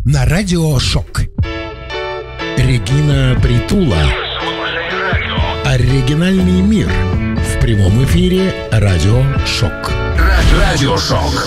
на Радио Шок. Регина Притула. Оригинальный мир. В прямом эфире Радио Шок. Радио Шок.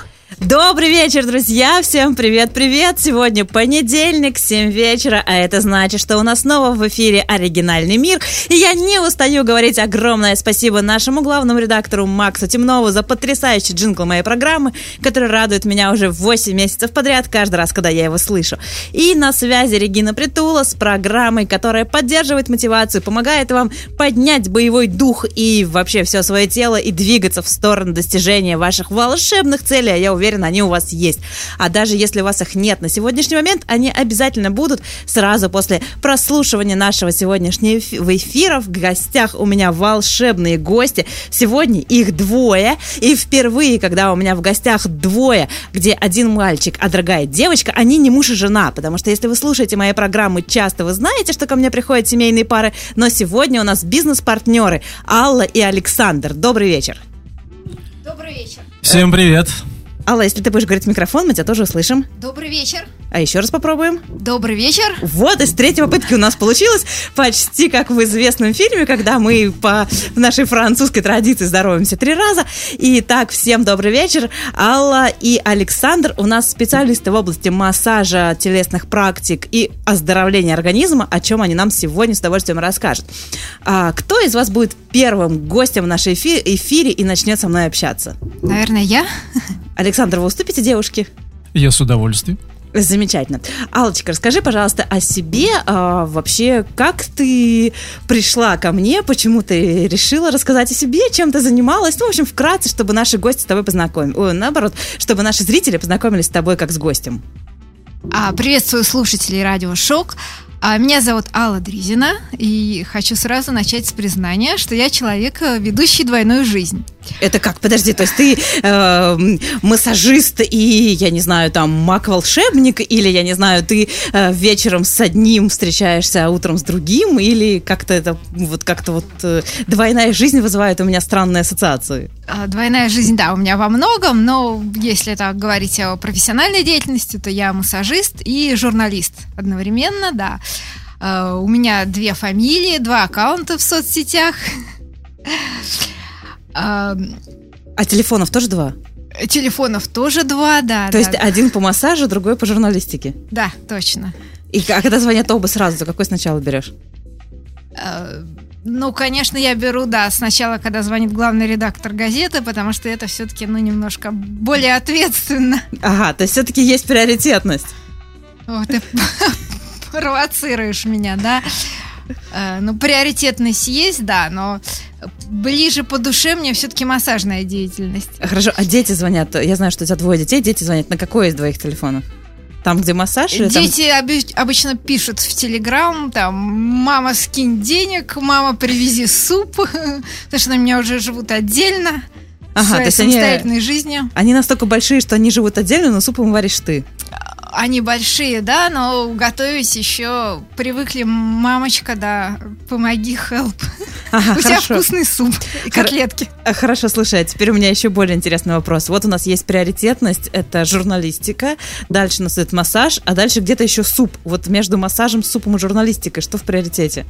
Добрый вечер, друзья! Всем привет-привет! Сегодня понедельник, 7 вечера, а это значит, что у нас снова в эфире «Оригинальный мир». И я не устаю говорить огромное спасибо нашему главному редактору Максу Темнову за потрясающий джингл моей программы, который радует меня уже 8 месяцев подряд, каждый раз, когда я его слышу. И на связи Регина Притула с программой, которая поддерживает мотивацию, помогает вам поднять боевой дух и вообще все свое тело и двигаться в сторону достижения ваших волшебных целей. А я уверена, они у вас есть. А даже если у вас их нет на сегодняшний момент, они обязательно будут сразу после прослушивания нашего сегодняшнего эфира. В гостях у меня волшебные гости. Сегодня их двое. И впервые, когда у меня в гостях двое, где один мальчик, а другая девочка, они не муж и жена. Потому что если вы слушаете мои программы часто, вы знаете, что ко мне приходят семейные пары. Но сегодня у нас бизнес-партнеры Алла и Александр. Добрый вечер. Добрый вечер. Всем привет. Алла, если ты будешь говорить в микрофон, мы тебя тоже услышим. Добрый вечер. А еще раз попробуем. Добрый вечер. Вот, из третьей попытки у нас получилось почти как в известном фильме, когда мы по нашей французской традиции здороваемся 3 раза. Итак, всем добрый вечер. Алла и Александр у нас специалисты в области массажа, телесных практик и оздоровления организма, о чем они нам сегодня с удовольствием расскажут. Кто из вас будет первым гостем в нашей эфире и начнет со мной общаться? Наверное, я. Александр, вы уступите девушке? Я с удовольствием. Замечательно. Аллочка, расскажи, пожалуйста, о себе. Вообще, как ты пришла ко мне? Почему ты решила рассказать о себе? Чем ты занималась? Ну, в общем, вкратце, чтобы наши гости с тобой познакомились. Наоборот, чтобы наши зрители познакомились с тобой как с гостем. Приветствую слушателей Радио Шок. Меня зовут Алла Дризина, и хочу сразу начать с признания, что я человек, ведущий двойную жизнь. Это как? Подожди, то есть ты массажист и, я не знаю, там, маг-волшебник, или, я не знаю, ты вечером с одним встречаешься, а утром с другим, или как-то это двойная жизнь вызывает у меня странные ассоциации? Двойная жизнь, да, у меня во многом, но если так говорить о профессиональной деятельности, то я массажист и журналист одновременно, да. У меня 2 фамилии, 2 аккаунта в соцсетях. А телефонов тоже 2? Телефонов тоже 2, да. То есть один по массажу, другой по журналистике? Да, точно. И когда звонят оба сразу, то какой сначала берешь? Ну, конечно, я беру, да, сначала, когда звонит главный редактор газеты, потому что это все-таки, немножко более ответственно. Ага, то есть все-таки есть приоритетность. Вот, ты провоцируешь меня, да. Приоритетность есть, да, но ближе по душе мне все-таки массажная деятельность. Хорошо, а дети звонят, я знаю, что у тебя 2 детей, дети звонят на какой из 2 телефонов? Там, где массаж? Дети обычно пишут в Телеграм, там, мама, скинь денег, мама, привези суп, потому что они у меня уже живут отдельно, своей самостоятельной жизнью. Они настолько большие, что они живут отдельно, но суп им варишь ты. Они большие, да, но готовить еще привыкли. Мамочка, да, помоги, help. У тебя вкусный суп и котлетки. Хорошо, слушай, а теперь у меня еще более интересный вопрос. Вот у нас есть приоритетность, это журналистика, дальше у нас идет массаж, а дальше где-то еще суп. Вот между массажем, супом и журналистикой что в приоритете?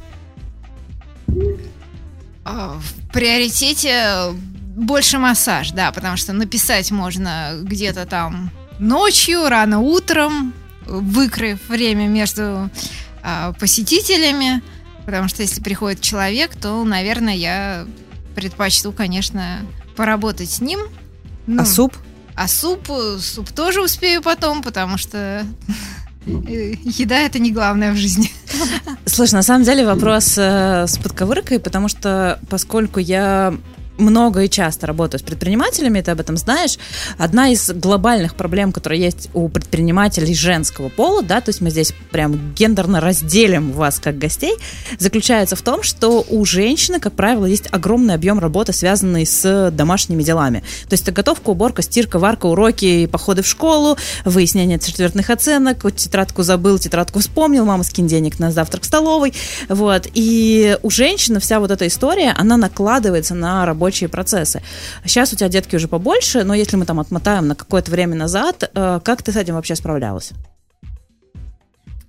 В приоритете больше массаж, да, потому что написать можно где-то там ночью, рано утром, выкроив время между посетителями, потому что если приходит человек, то, наверное, я предпочту, конечно, поработать с ним. А суп? А суп тоже успею потом, потому что еда – это не главное в жизни. Слушай, на самом деле вопрос с подковыркой, потому что поскольку я много и часто работаю с предпринимателями, ты об этом знаешь. Одна из глобальных проблем, которая есть у предпринимателей женского пола, да, то есть мы здесь прям гендерно разделим вас как гостей, заключается в том, что у женщины, как правило, есть огромный объем работы, связанный с домашними делами. То есть это готовка, уборка, стирка, варка, уроки, походы в школу, выяснение четвертных оценок, тетрадку забыл, тетрадку вспомнил, мама, скинь денег на завтрак в столовой. Вот. И у женщины вся вот эта история, она накладывается на рабочие процессы. Сейчас у тебя детки уже побольше, но если мы там отмотаем на какое-то время назад, как ты с этим вообще справлялась?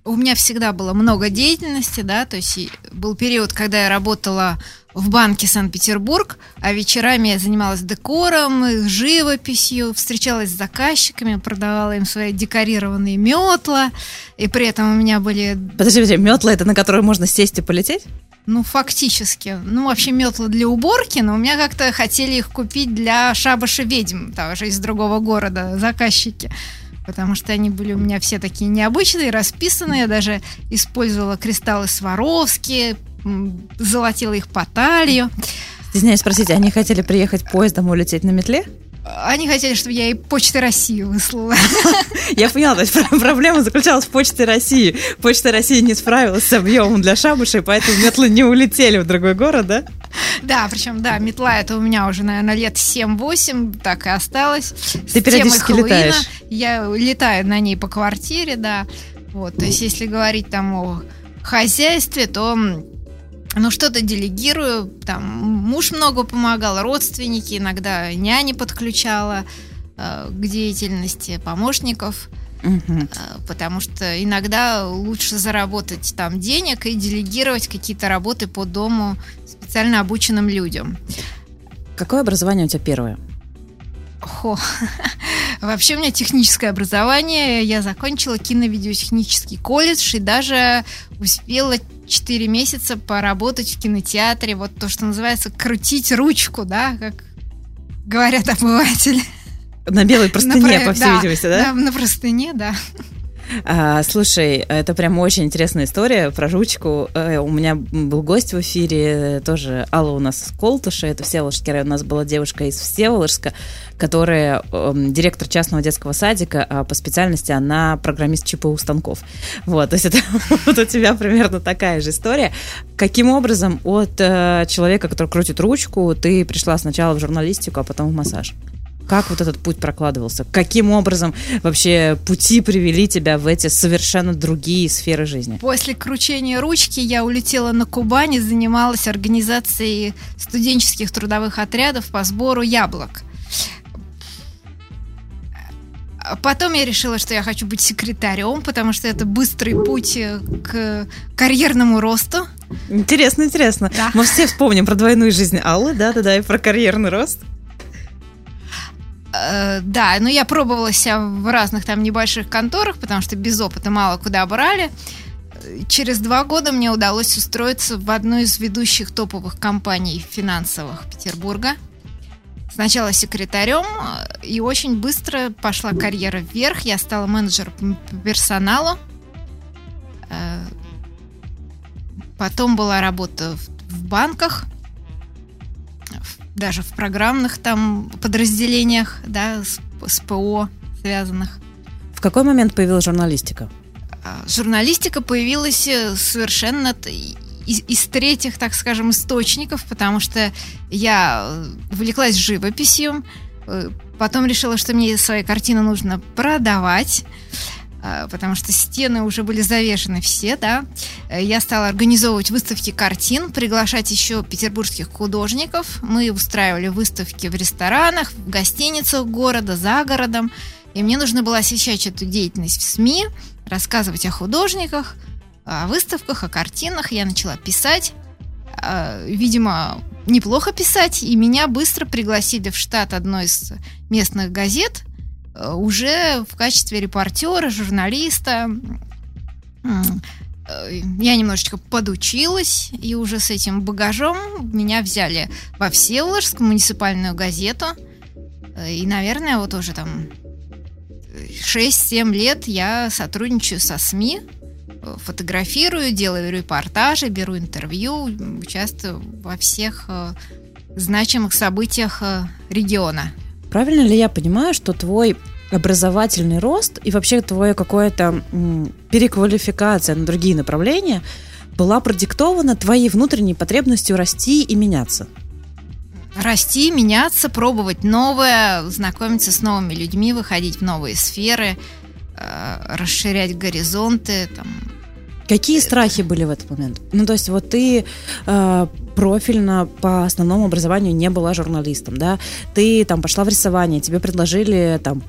у меня всегда было много деятельности, да, то есть был период, когда я работала в банке Санкт-Петербург, а вечерами я занималась декором, живописью, встречалась с заказчиками, продавала им свои декорированные метла, и при этом у меня были... Подожди, метла — это на которую можно сесть и полететь? Ну, фактически. Ну, вообще метла для уборки, но у меня как-то хотели их купить для шабаша ведьм, тоже из другого города, заказчики. Потому что они были у меня все такие необычные, расписанные. Я даже использовала кристаллы Сваровски, золотила их по талию. Стесняюсь спросить, они хотели приехать поездом и улететь на метле? Они хотели, чтобы я и Почтой России выслала. Я поняла, то есть проблема заключалась в Почте России. Почта России не справилась с объемом для шабашей, поэтому метлы не улетели в другой город, да? Да, причем, да, метла это у меня уже, наверное, лет 7-8, так и осталось. Ты периодически летаешь? Я летаю на ней по квартире, да. Вот, то есть, если говорить там о хозяйстве, то... Ну, что-то делегирую, там муж много помогал, родственники, иногда няни подключала к деятельности, помощников, потому что иногда лучше заработать там денег и делегировать какие-то работы по дому специально обученным людям. Какое образование у тебя первое? Вообще у меня техническое образование, я закончила киновидеотехнический колледж и даже успела 4 месяца поработать в кинотеатре, вот то, что называется крутить ручку, да, как говорят обыватели. На белой простыне, по всей видимости, да? На простыне, да. Слушай, это прям очень интересная история про ручку. У меня был гость в эфире, тоже Алла у нас из Колтуша, это Всеволожский район. У нас была девушка из Всеволожска, которая директор частного детского садика, а по специальности она программист ЧПУ станков. Вот, то есть это вот у тебя примерно такая же история. Каким образом от человека, который крутит ручку, ты пришла сначала в журналистику, а потом в массаж? Как вот этот путь прокладывался? Каким образом вообще пути привели тебя в эти совершенно другие сферы жизни? После кручения ручки я улетела на Кубань и занималась организацией студенческих трудовых отрядов по сбору яблок. Потом я решила, что я хочу быть секретарем, потому что это быстрый путь к карьерному росту. Интересно. Да. Мы все вспомним про двойную жизнь Аллы, да, и про карьерный рост. Да, но я пробовала себя в разных там небольших конторах, потому что без опыта мало куда брали. Через 2 года мне удалось устроиться в одну из ведущих топовых компаний финансовых Петербурга. Сначала секретарем, и очень быстро пошла карьера вверх. Я стала менеджером по персоналу. Потом была работа в банках, даже в программных там подразделениях, да, с ПО связанных. В какой момент появилась журналистика? Журналистика появилась совершенно из третьих, так скажем, источников, потому что я увлеклась живописью, потом решила, что мне свои картины нужно продавать, потому что стены уже были завешены все, да. Я стала организовывать выставки картин, приглашать еще петербургских художников. Мы устраивали выставки в ресторанах, в гостиницах города, за городом. И мне нужно было освещать эту деятельность в СМИ, рассказывать о художниках, о выставках, о картинах. Я начала писать, видимо, неплохо писать, и меня быстро пригласили в штат одной из местных газет, уже в качестве репортера, журналиста. Я немножечко подучилась, и уже с этим багажом меня взяли во Всеволожск, в муниципальную газету. И, наверное, вот уже там 6-7 лет я сотрудничаю со СМИ, фотографирую, делаю репортажи, беру интервью, участвую во всех значимых событиях региона. Правильно ли я понимаю, что твой образовательный рост и вообще твоя какая-то переквалификация на другие направления была продиктована твоей внутренней потребностью расти и меняться? Расти, меняться, пробовать новое, знакомиться с новыми людьми, выходить в новые сферы, расширять горизонты. Там. Какие страхи были в этот момент? Ну, то есть вот ты профильно по основному образованию не была журналистом, да? Ты там пошла в рисование, тебе предложили там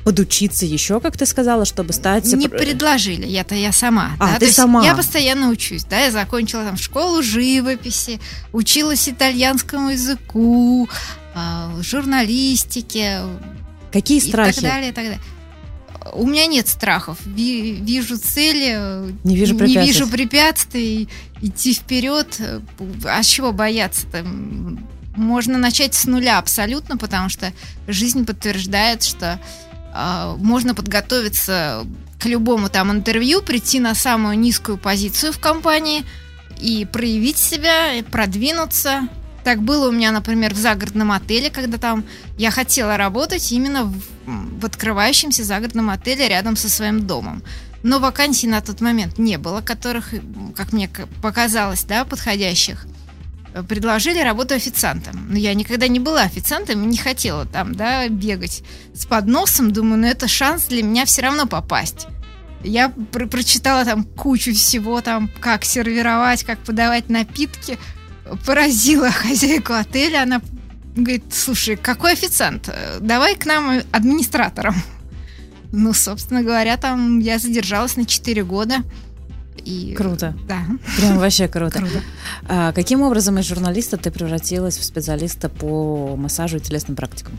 подучиться еще, как ты сказала, чтобы стать... Не предложили, я сама. А, да? ты То есть сама. я постоянно учусь, да, я закончила там школу живописи, училась итальянскому языку, журналистике. Какие страхи? И так далее, и так далее. У меня нет страхов. Вижу цели, Не вижу препятствий, идти вперед. А чего бояться-то? Можно начать с нуля абсолютно, потому что жизнь подтверждает, что можно подготовиться к любому там интервью, прийти на самую низкую позицию в компании и проявить себя, и продвинуться. Так было у меня, например, в загородном отеле, когда там я хотела работать именно в открывающемся загородном отеле рядом со своим домом. Но вакансий на тот момент не было, которых, как мне показалось, да, подходящих. Предложили работу официантом. Но я никогда не была официантом и не хотела там, да, бегать с подносом. Думаю, это шанс для меня все равно попасть. Я прочитала там кучу всего, там, как сервировать, как подавать напитки. Поразила хозяйку отеля. Она говорит: слушай, какой официант? Давай к нам администратором. Ну, собственно говоря, там я задержалась на 4 года. И... Круто. Да. Прям вообще круто. Каким образом из журналиста ты превратилась в специалиста по массажу и телесным практикам?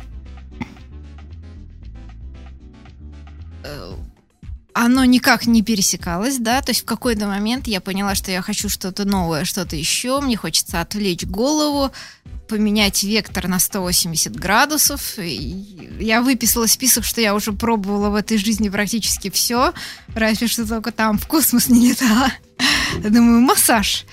Оно никак не пересекалось, да, то есть в какой-то момент я поняла, что я хочу что-то новое, что-то еще, мне хочется отвлечь голову, поменять вектор на 180 градусов. И я выписала список, что я уже пробовала в этой жизни практически все, разве что только там в космос не летала. Думаю, массаж.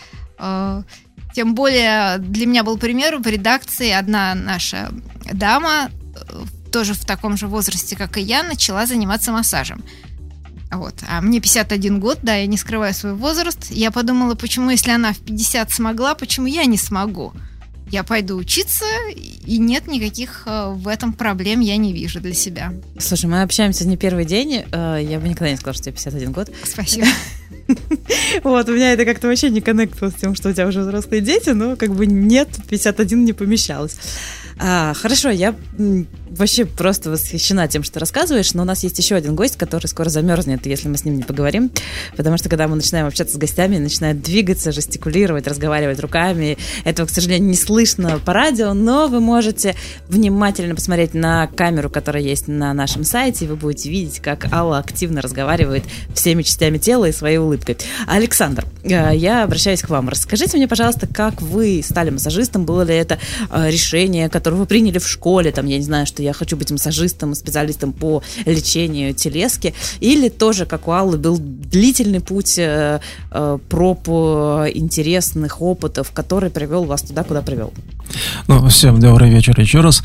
Тем более для меня был пример в редакции. Одна наша дама, тоже в таком же возрасте, как и я, начала заниматься массажем. Вот. А мне 51 год, да, я не скрываю свой возраст. Я подумала, почему, если она в 50 смогла, почему я не смогу? Я пойду учиться, и нет никаких в этом проблем, я не вижу для себя. Слушай, мы общаемся не первый день, я бы никогда не сказала, что тебе 51 год. Спасибо. Вот, у меня это как-то вообще не коннектилось с тем, что у тебя уже взрослые дети, но как бы нет, 51 не помещалось. Хорошо, я вообще просто восхищена тем, что ты рассказываешь, но у нас есть еще один гость, который скоро замерзнет, если мы с ним не поговорим, потому что когда мы начинаем общаться с гостями, начинают двигаться, жестикулировать, разговаривать руками, этого, к сожалению, не слышно по радио, но вы можете внимательно посмотреть на камеру, которая есть на нашем сайте, и вы будете видеть, как Алла активно разговаривает всеми частями тела и своей улыбкой. Александр, я обращаюсь к вам. Расскажите мне, пожалуйста, как вы стали массажистом, было ли это решение, которое вы приняли в школе, там, я не знаю, что я хочу быть массажистом, специалистом по лечению телески, или тоже, как у Аллы, был длительный путь проб интересных опытов, который привел вас туда, куда привел? Ну, всем добрый вечер еще раз.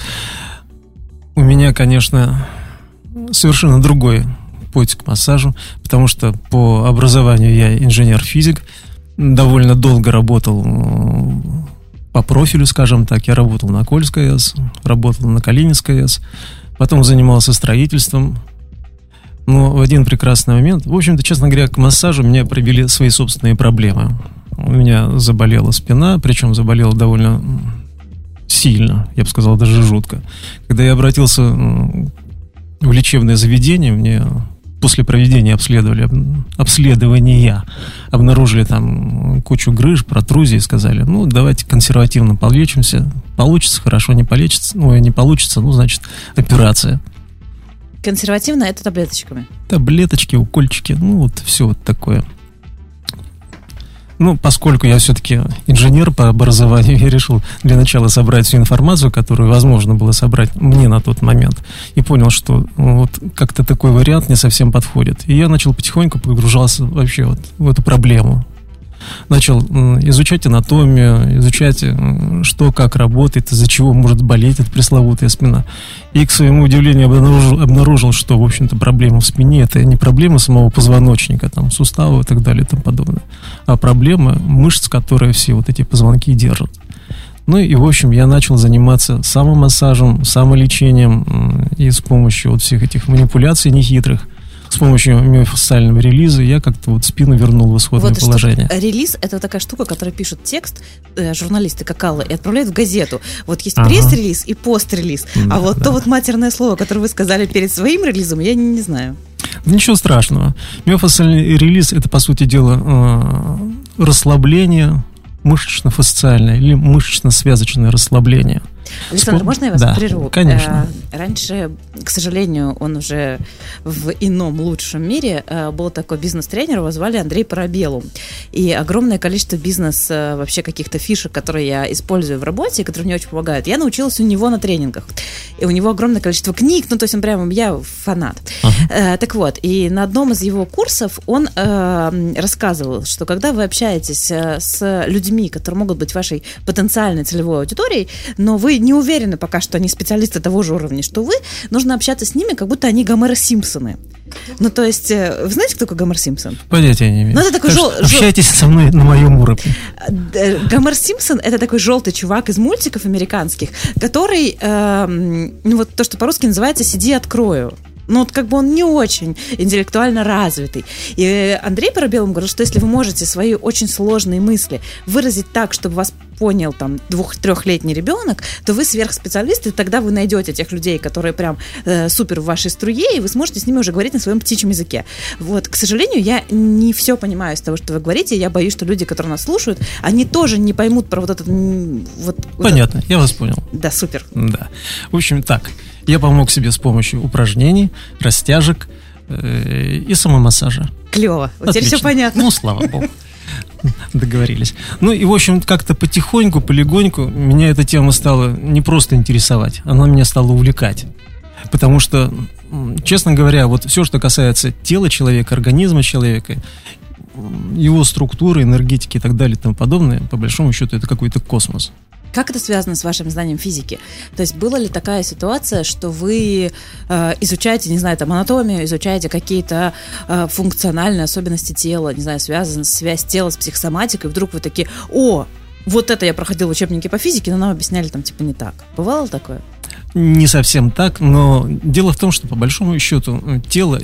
У меня, конечно, совершенно другой путь к массажу, потому что по образованию я инженер-физик, довольно долго работал по профилю, скажем так. Я работал на Кольской АЭС, работал на Калининской АЭС, потом занимался строительством. Но в один прекрасный момент, в общем-то, честно говоря, к массажу меня привели свои собственные проблемы. У меня заболела спина, причем заболела довольно сильно, я бы сказал, даже жутко. Когда я обратился в лечебное заведение, мне после проведения обследования обнаружили там кучу грыж, протрузий, сказали, ну, давайте консервативно полечимся. Получится, хорошо, не получится, значит, операция. Консервативно — это таблеточками? Таблеточки, укольчики, ну, вот все вот такое. Ну, поскольку я все-таки инженер по образованию, я решил для начала собрать всю информацию, которую возможно было собрать мне на тот момент, и понял, что вот как-то такой вариант не совсем подходит. И я начал потихоньку погружаться вообще вот в эту проблему. Начал изучать анатомию, изучать, что, как работает, из-за чего может болеть эта пресловутая спина. И, к своему удивлению, обнаружил, что, в общем-то, проблема в спине — это не проблема самого позвоночника, там, суставов и так далее и тому подобное, а проблема мышц, которые все вот эти позвонки держат. Ну и, в общем, я начал заниматься самомассажем, самолечением, и с помощью вот всех этих манипуляций нехитрых с помощью миофасциального релиза я как-то вот спину вернул в исходное положение. Релиз — это такая штука, которая пишут текст, журналисты как Алла, и отправляют в газету. Вот есть пресс-релиз и пост-релиз. А вот то вот матерное слово, которое вы сказали перед своим релизом, я не знаю. Ничего страшного. Миофасциальный релиз — это, по сути дела, расслабление мышечно-фасциальное или мышечно-связочное расслабление. Александр, можно я вас прерву? Конечно. Раньше, к сожалению, он уже в ином, лучшем мире, был такой бизнес-тренер, его звали Андрей Парабеллум. И огромное количество вообще каких-то фишек, которые я использую в работе, которые мне очень помогают, я научилась у него на тренингах. И у него огромное количество книг, то есть он прямо, я фанат. Так вот, и на одном из его курсов он рассказывал, что когда вы общаетесь с людьми, которые могут быть вашей потенциальной целевой аудиторией, но вы не уверены пока, что они специалисты того же уровня, что вы, нужно общаться с ними, как будто они Гомер Симпсоны. То есть, вы знаете, кто такой Гомер Симпсон? Понятия не имею. Это такой общайтесь со мной на моем уровне. Гомер Симпсон — это такой желтый чувак из мультиков американских, который, вот то, что по-русски называется «сиди, открою». Он не очень интеллектуально развитый. И Андрей Парабеллум говорил, что если вы можете свои очень сложные мысли выразить так, чтобы вас понял 2-3-летний ребенок, то вы сверхспециалист, и тогда вы найдете тех людей, которые прям супер в вашей струе, и вы сможете с ними уже говорить на своем птичьем языке. Вот, к сожалению, я не все понимаю из того, что вы говорите, я боюсь, что люди, которые нас слушают, они тоже не поймут про вот этот... Понятно, я вас понял. Да, супер. Да. В общем, так, я помог себе с помощью упражнений, растяжек и самомассажа. Клево, теперь все понятно. Слава богу. Договорились. И, в общем, как-то потихоньку, полегоньку меня эта тема стала не просто интересовать, она меня стала увлекать. Потому что, честно говоря, вот все, что касается тела человека, организма человека, его структуры, энергетики и так далее и тому подобное, по большому счету, это какой-то космос. Как это связано с вашим знанием физики? То есть была ли такая ситуация, что вы изучаете, не знаю, анатомию, изучаете какие-то функциональные особенности тела, не знаю, связь тела с психосоматикой, и вдруг вы такие: о, вот это я проходил учебники по физике, но нам объясняли не так. Бывало такое? Не совсем так, но дело в том, что по большому счету тело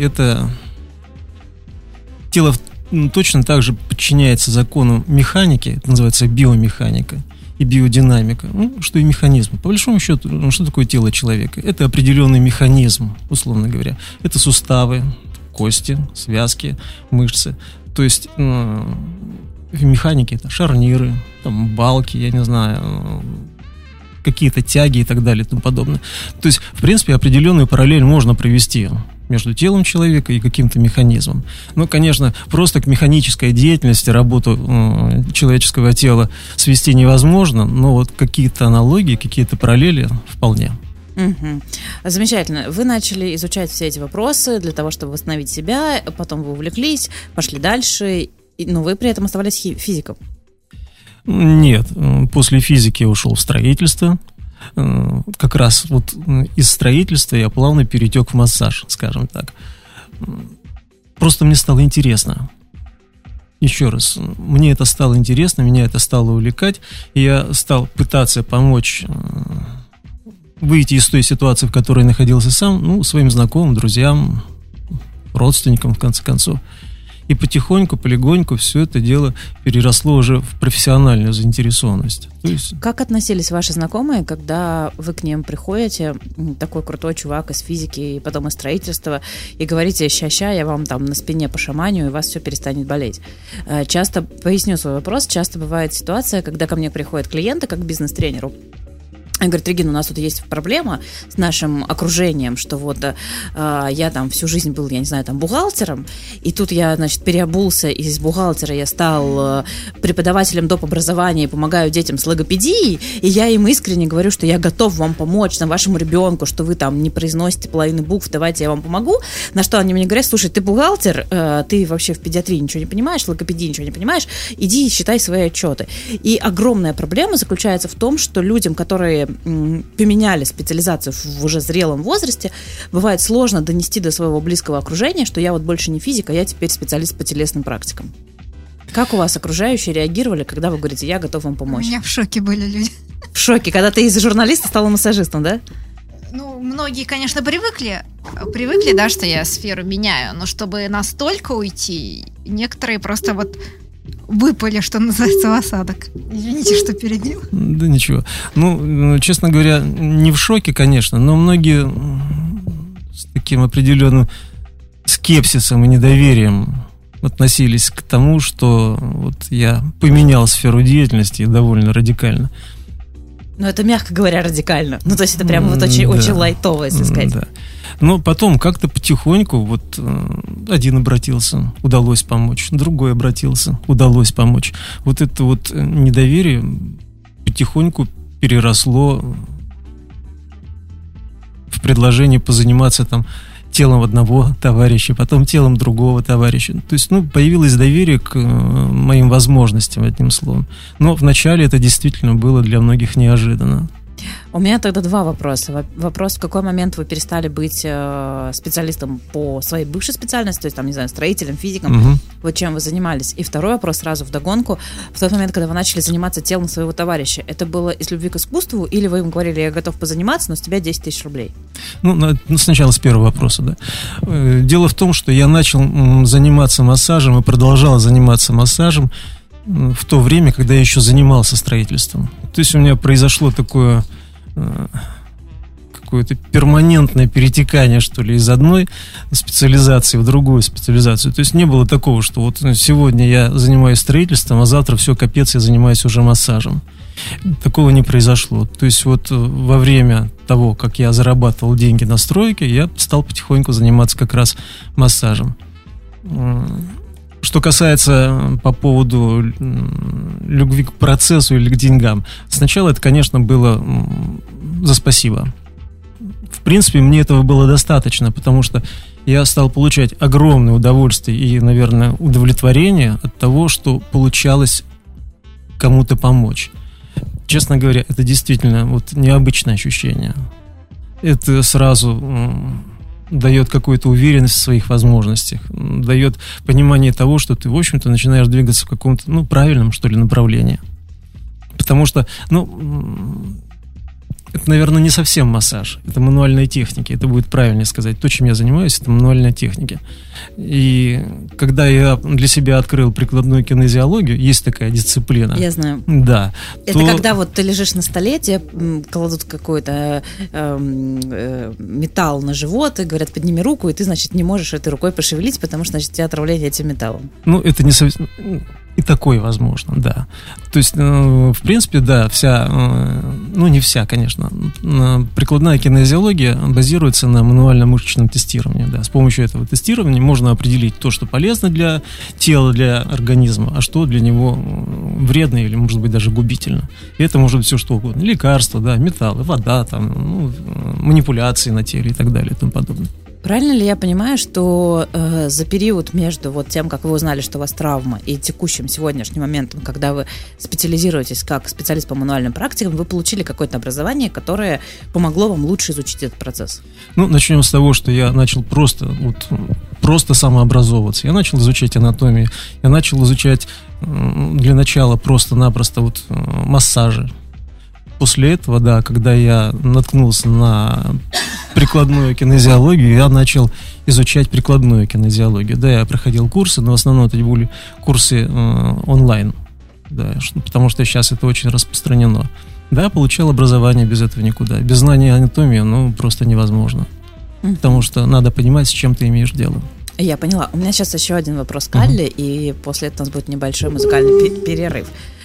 точно так же подчиняется закону механики, это называется биомеханика, и биодинамика, что и механизм. По большому счету, что такое тело человека? Это определенный механизм, условно говоря. Это суставы, кости, связки, мышцы. То есть в механике это шарниры, балки, я не знаю, какие-то тяги и так далее и тому подобное. То есть, в принципе, определенную параллель можно провести между телом человека и каким-то механизмом. Конечно, просто к механической деятельности работу человеческого тела свести невозможно, но вот какие-то аналогии, какие-то параллели вполне. Угу. Замечательно. Вы начали изучать все эти вопросы для того, чтобы восстановить себя, потом вы увлеклись, пошли дальше, но вы при этом оставались физиком. Нет, после физики я ушел в строительство. Как раз вот из строительства я плавно перетек в массаж, скажем так. Просто мне стало интересно. Еще раз, мне это стало интересно, меня это стало увлекать, и я стал пытаться помочь выйти из той ситуации, в которой находился сам, своим знакомым, друзьям, родственникам, в конце концов. И потихоньку, полегоньку все это дело переросло уже в профессиональную заинтересованность. Как относились ваши знакомые, когда вы к ним приходите, такой крутой чувак из физики и потом из строительства, и говорите: ща-ща, я вам на спине пошаманю, и у вас все перестанет болеть? Часто, поясню свой вопрос, часто бывает ситуация, когда ко мне приходят клиенты как к бизнес-тренеру, и говорит: Регина, у нас тут есть проблема с нашим окружением, что я всю жизнь был, я не знаю, бухгалтером, и тут я, переобулся, и из бухгалтера я стал преподавателем доп. Образования и помогаю детям с логопедией, и я им искренне говорю, что я готов вам помочь, вашему ребенку, что вы не произносите половины букв, давайте я вам помогу. На что они мне говорят: слушай, ты бухгалтер, ты вообще в педиатрии ничего не понимаешь, в логопедии ничего не понимаешь, иди и считай свои отчеты. И огромная проблема заключается в том, что людям, которые поменяли специализацию в уже зрелом возрасте, бывает сложно донести до своего близкого окружения, что я больше не физик, а я теперь специалист по телесным практикам. Как у вас окружающие реагировали, когда вы говорите: я готов вам помочь? У меня в шоке были люди. В шоке, когда ты из журналиста стала массажистом, да? многие, конечно, привыкли, да, что я сферу меняю, но чтобы настолько уйти, некоторые просто вот выпали, что называется, в осадок. Извините, что перебил. Да ничего. Ну, честно говоря, не в шоке, конечно, но многие с таким определенным скепсисом и недоверием относились к тому, что вот я поменял сферу деятельности довольно радикально. Ну, это, мягко говоря, радикально. Ну, то есть это прямо вот очень, очень лайтово, если сказать. Да. Но потом как-то потихоньку вот один обратился, удалось помочь, другой обратился, удалось помочь. Вот это вот недоверие потихоньку переросло в предложение позаниматься там телом одного товарища, потом телом другого товарища. То есть, появилось доверие к моим возможностям, одним словом. Но вначале это действительно было для многих неожиданно. У меня тогда два вопроса. Вопрос, в какой момент вы перестали быть специалистом по своей бывшей специальности, то есть, там, не знаю, строителем, физиком, вот чем вы занимались. И второй вопрос сразу вдогонку. В тот момент, когда вы начали заниматься телом своего товарища, это было из любви к искусству, или вы им говорили, я готов позаниматься, но с тебя 10 тысяч рублей? Сначала с первого вопроса, да. Дело в том, что я начал заниматься массажем и продолжал заниматься массажем в то время, когда я еще занимался строительством. То есть у меня произошло такое какое-то перманентное перетекание, что ли, из одной специализации в другую специализацию. То есть не было такого, что вот сегодня я занимаюсь строительством, а завтра все, капец, я занимаюсь уже массажем. Такого не произошло. То есть вот во время того, как я зарабатывал деньги на стройке, я стал потихоньку заниматься как раз массажем. Что касается по поводу любви к процессу или к деньгам, сначала это, конечно, было за спасибо. В принципе, мне этого было достаточно, потому что я стал получать огромное удовольствие и, наверное, удовлетворение от того, что получалось кому-то помочь. Честно говоря, это действительно вот необычное ощущение. Это сразу дает какую-то уверенность в своих возможностях, дает понимание того, что ты, в общем-то, начинаешь двигаться в каком-то, правильном, что ли, направлении. Потому что, это, наверное, не совсем массаж, это мануальные техники, это будет правильнее сказать. То, чем я занимаюсь, это мануальная техника. И когда я для себя открыл прикладную кинезиологию, есть такая дисциплина. Я знаю. Да. Это когда вот ты лежишь на столе, тебе кладут какой-то металл на живот и говорят, подними руку, и ты, значит, не можешь этой рукой пошевелить, потому что, значит, у тебя отравление этим металлом. Это не совсем... И такое возможно, да. То есть, в принципе, да, не вся, конечно, прикладная кинезиология базируется на мануально-мышечном тестировании, да. С помощью этого тестирования можно определить то, что полезно для тела, для организма, а что для него вредно или, может быть, даже губительно. И это может быть все что угодно. Лекарства, да, металлы, вода, манипуляции на теле и так далее и тому подобное. Правильно ли я понимаю, что за период между вот тем, как вы узнали, что у вас травма, и текущим сегодняшним моментом, когда вы специализируетесь как специалист по мануальным практикам, вы получили какое-то образование, которое помогло вам лучше изучить этот процесс? Начнем с того, что я начал просто самообразовываться. Я начал изучать анатомию, я начал изучать для начала просто-напросто массажи. После этого, да, когда я наткнулся на прикладную кинезиологию, я начал изучать прикладную кинезиологию. Да, я проходил курсы, но в основном это были курсы онлайн, да, потому что сейчас это очень распространено. Да, получал образование, без этого никуда. Без знания анатомии, просто невозможно. Потому что надо понимать, с чем ты имеешь дело. Я поняла. У меня сейчас еще один вопрос к Алле, и после этого у нас будет небольшой музыкальный перерыв.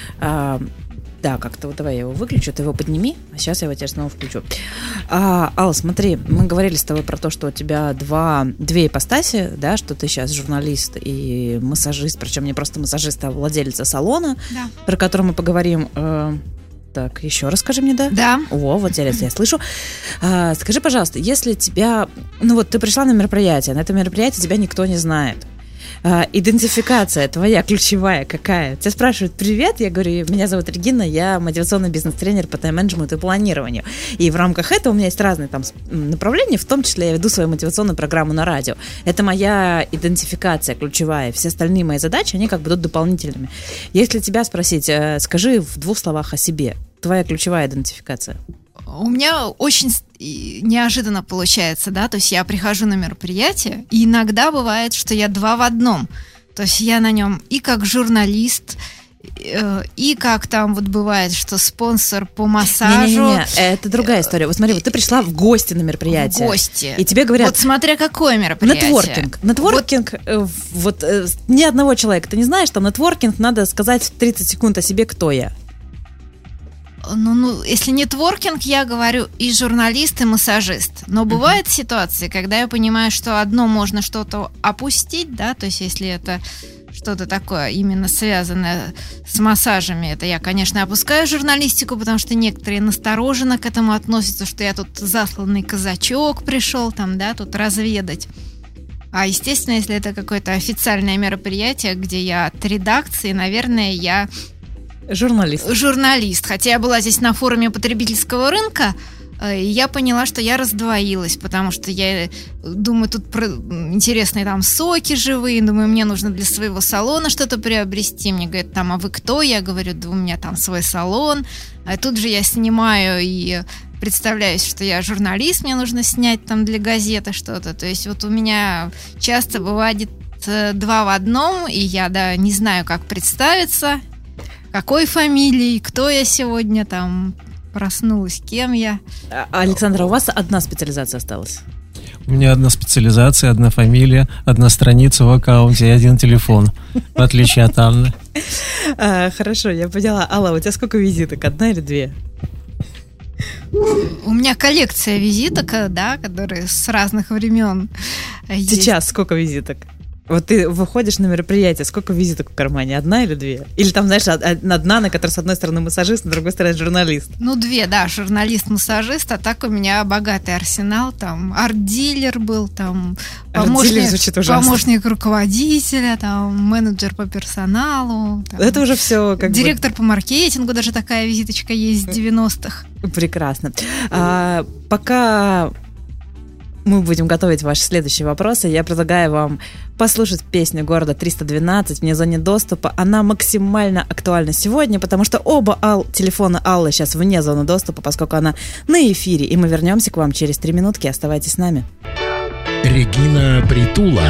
Да, как-то давай я его выключу, ты его подними, а сейчас я его тебе снова включу. Алла, смотри, мы говорили с тобой про то, что у тебя две ипостаси, да, что ты сейчас журналист и массажист, причем не просто массажист, а владелица салона, да, про который мы поговорим. Так, еще раз скажи мне, да? Да. Вот теперь я слышу. Скажи, пожалуйста, если тебя... ты пришла на мероприятие, на этом мероприятии тебя никто не знает. Идентификация твоя ключевая какая? Тебя спрашивают, привет, я говорю, меня зовут Регина, я мотивационный бизнес-тренер по тайм-менеджменту и планированию. И в рамках этого у меня есть разные там направления, в том числе я веду свою мотивационную программу на радио. Это моя идентификация ключевая. Все остальные мои задачи, они как бы идут дополнительными. Если тебя спросить, скажи в 2 словах о себе, твоя ключевая идентификация. У меня очень неожиданно получается, да, то есть я прихожу на мероприятие, и иногда бывает, что я 2 в 1. То есть я на нем и как журналист, и как там вот бывает, что спонсор по массажу. Не-не-не, это другая история. Вот смотри, вот ты пришла в гости на мероприятие. В гости. И тебе говорят... Вот смотря какое мероприятие. Нетворкинг. Вот ни одного человека ты не знаешь, там нетворкинг, надо сказать в 30 секунд о себе, кто я. Ну, если нетворкинг, я говорю и журналист, и массажист. Но бывают ситуации, когда я понимаю, что одно можно что-то опустить, да, то есть если это что-то такое именно связанное с массажами, это я, конечно, опускаю журналистику, потому что некоторые настороженно к этому относятся, что я тут засланный казачок пришел там, да, тут разведать. А, естественно, если это какое-то официальное мероприятие, где я от редакции, наверное, я... Журналист. Хотя я была здесь на форуме потребительского рынка, и я поняла, что я раздвоилась, потому что я думаю, тут интересные там соки живые, думаю, мне нужно для своего салона что-то приобрести. Мне говорят, там, а вы кто? Я говорю, да у меня там свой салон. А тут же я снимаю и представляюсь, что я журналист, мне нужно снять там для газеты что-то. То есть вот у меня часто бывает 2 в 1, и я, да, не знаю, как представиться, какой фамилией, кто я сегодня там проснулась, кем я. Александра, у вас одна специализация осталась? У меня одна специализация, одна фамилия, одна страница в аккаунте и 1 телефон, в отличие от Анны. Хорошо, я поняла. Алла, у тебя сколько визиток? 1 или 2? У меня коллекция визиток, да, которые с разных времен. Сейчас сколько визиток? Вот ты выходишь на мероприятие, сколько визиток в кармане? 1 или 2? Или там, знаешь, одна, на которой с одной стороны массажист, на другой стороне журналист? Ну, 2, да, журналист-массажист, а так у меня богатый арсенал, там, арт-дилер был, там, помощник руководителя, там, менеджер по персоналу. Там, это уже все как директор по маркетингу, даже такая визиточка есть с 90-х. Прекрасно. Пока мы будем готовить ваши следующие вопросы, я предлагаю вам послушать песню города 312 «Вне зоны доступа». Она максимально актуальна сегодня, потому что оба телефона Аллы сейчас вне зоны доступа, поскольку она на эфире. И мы вернемся к вам через 3 минутки. Оставайтесь с нами. Регина Притула.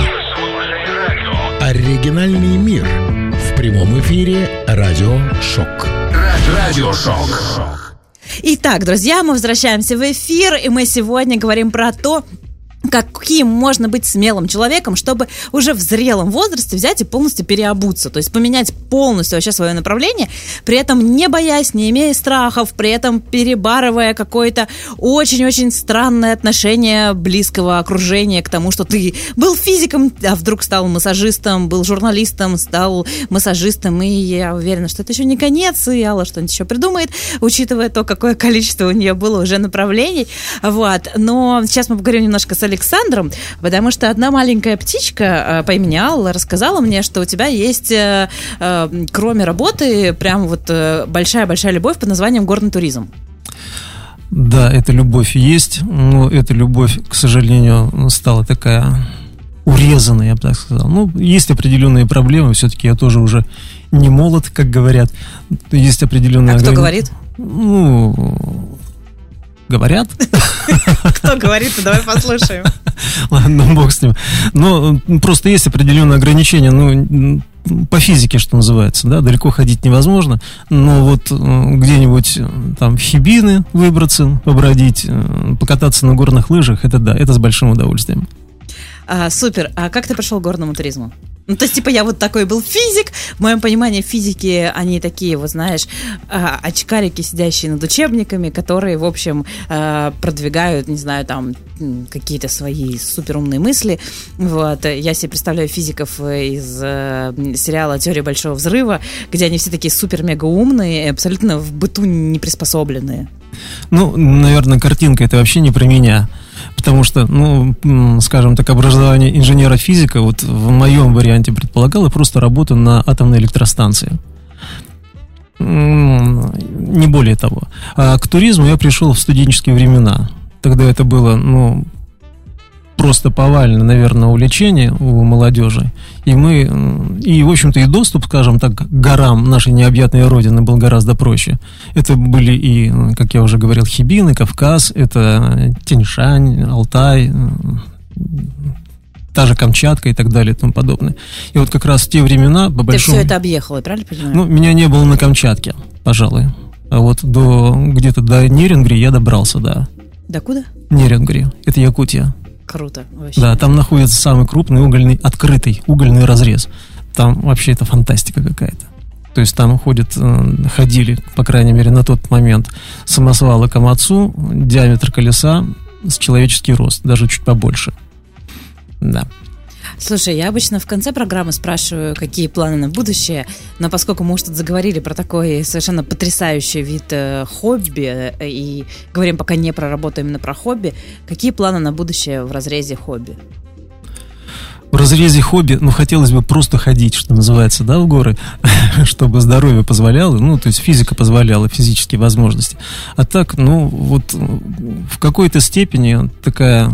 Оригинальный мир. В прямом эфире Радио Шок. Радио Шок. Итак, друзья, мы возвращаемся в эфир, и мы сегодня говорим про то, каким можно быть смелым человеком, чтобы уже в зрелом возрасте взять и полностью переобуться, то есть поменять полностью вообще свое направление, при этом не боясь, не имея страхов, при этом перебарывая какое-то очень-очень странное отношение близкого окружения к тому, что ты был физиком, а вдруг стал массажистом, был журналистом, стал массажистом, и я уверена, что это еще не конец, и Алла что-нибудь еще придумает, учитывая то, какое количество у нее было уже направлений, вот. Но сейчас мы поговорим немножко с Александром, потому что одна маленькая птичка по имени Алла рассказала мне, что у тебя есть, кроме работы, прям вот большая-большая любовь под названием горный туризм. Да, эта любовь есть, но эта любовь, к сожалению, стала такая урезанная, я бы так сказал. Ну, есть определенные проблемы, все-таки я тоже уже не молод, как говорят. Есть определенные... А кто говорит? Ну... Говорят. Кто говорит, давай послушаем. Ладно, бог с ним. Но просто есть определенные ограничения, ну, по физике, что называется, да, далеко ходить невозможно, но вот где-нибудь там в Хибины выбраться, побродить, покататься на горных лыжах, это да, это с большим удовольствием. Супер. А как ты пришел к горному туризму? Ну, то есть, типа, я вот такой был физик. В моем понимании физики, они такие, вот знаешь, очкарики, сидящие над учебниками, которые, в общем, продвигают, не знаю, там, какие-то свои суперумные мысли. Вот. Я себе представляю физиков из сериала «Теория большого взрыва», где они все такие супер-мега умные и абсолютно в быту не приспособленные. Ну, наверное, картинка это вообще не про меня. Потому что, ну, скажем так, образование инженера-физика вот в моем варианте предполагало просто работу на атомной электростанции. Не более того. А к туризму я пришел в студенческие времена. Тогда это было, ну, просто повально, наверное, увлечение у молодежи. И в общем-то, и доступ, скажем так, к горам нашей необъятной родины был гораздо проще. Это были и, как я уже говорил, Хибины, Кавказ, это Тянь-Шань, Алтай, та же Камчатка и так далее и тому подобное. И вот как раз в те времена, по большому... Ты все это объехал, я правильно понимаю? Ну, меня не было на Камчатке, пожалуй. А вот где-то до Нерюнгри я добрался, да. До куда? Нерюнгри, это Якутия. Круто, вообще. Да, там находится самый крупный открытый угольный разрез. Там вообще это фантастика какая-то. То есть там ходили, по крайней мере, на тот момент самосвалы Камацу, диаметр колеса с человеческий рост, даже чуть побольше. Да. Слушай, я обычно в конце программы спрашиваю, какие планы на будущее, но поскольку мы уж тут заговорили про такой совершенно потрясающий вид хобби, и говорим пока не про работу, именно про хобби, какие планы на будущее в разрезе хобби? В разрезе хобби, хотелось бы просто ходить, что называется, да, в горы, чтобы здоровье позволяло, то есть физика позволяла, физические возможности. А так, в какой-то степени такая,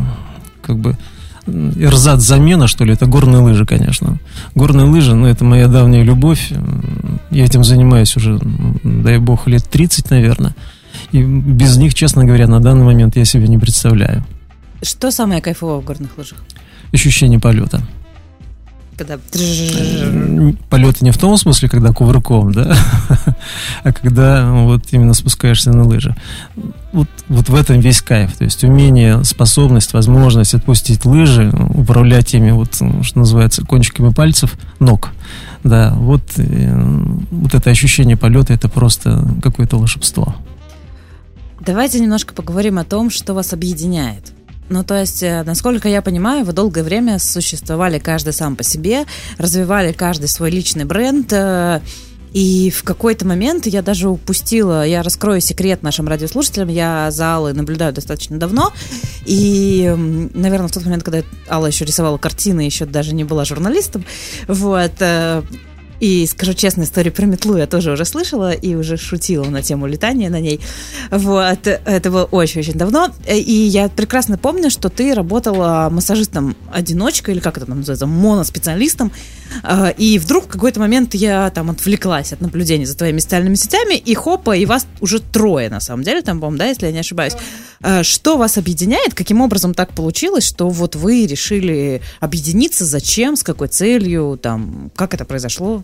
эрзац-замена, что ли, это горные лыжи, конечно. Горные лыжи, это моя давняя любовь. Я этим занимаюсь уже, дай бог, лет 30, наверное. И без них, честно говоря, на данный момент я себе не представляю. Что самое кайфовое в горных лыжах? Ощущение полета. Когда... Полет не в том смысле, когда кувырком, да, а когда именно спускаешься на лыжи. Вот в этом весь кайф. То есть умение, способность, возможность отпустить лыжи, управлять ими, что называется, кончиками пальцев, ног. Да, вот это ощущение полета, это просто какое-то волшебство. Давайте немножко поговорим о том, что вас объединяет. То есть, насколько я понимаю, вы долгое время существовали каждый сам по себе, развивали каждый свой личный бренд, и в какой-то момент я даже упустила, я раскрою секрет нашим радиослушателям, я за Аллой наблюдаю достаточно давно, и, наверное, в тот момент, когда Алла еще рисовала картины, еще даже не была журналистом, и скажу честно, историю про метлу я тоже уже слышала и уже шутила на тему летания на ней. Это было очень-очень давно. И я прекрасно помню, что ты работала массажистом-одиночкой, или как это называется, моноспециалистом. И вдруг в какой-то момент я отвлеклась от наблюдения за твоими социальными сетями, и хопа, и вас уже 3, на самом деле, по-моему, да, если я не ошибаюсь. Что вас объединяет? Каким образом так получилось, что вы решили объединиться? Зачем? С какой целью? Как это произошло?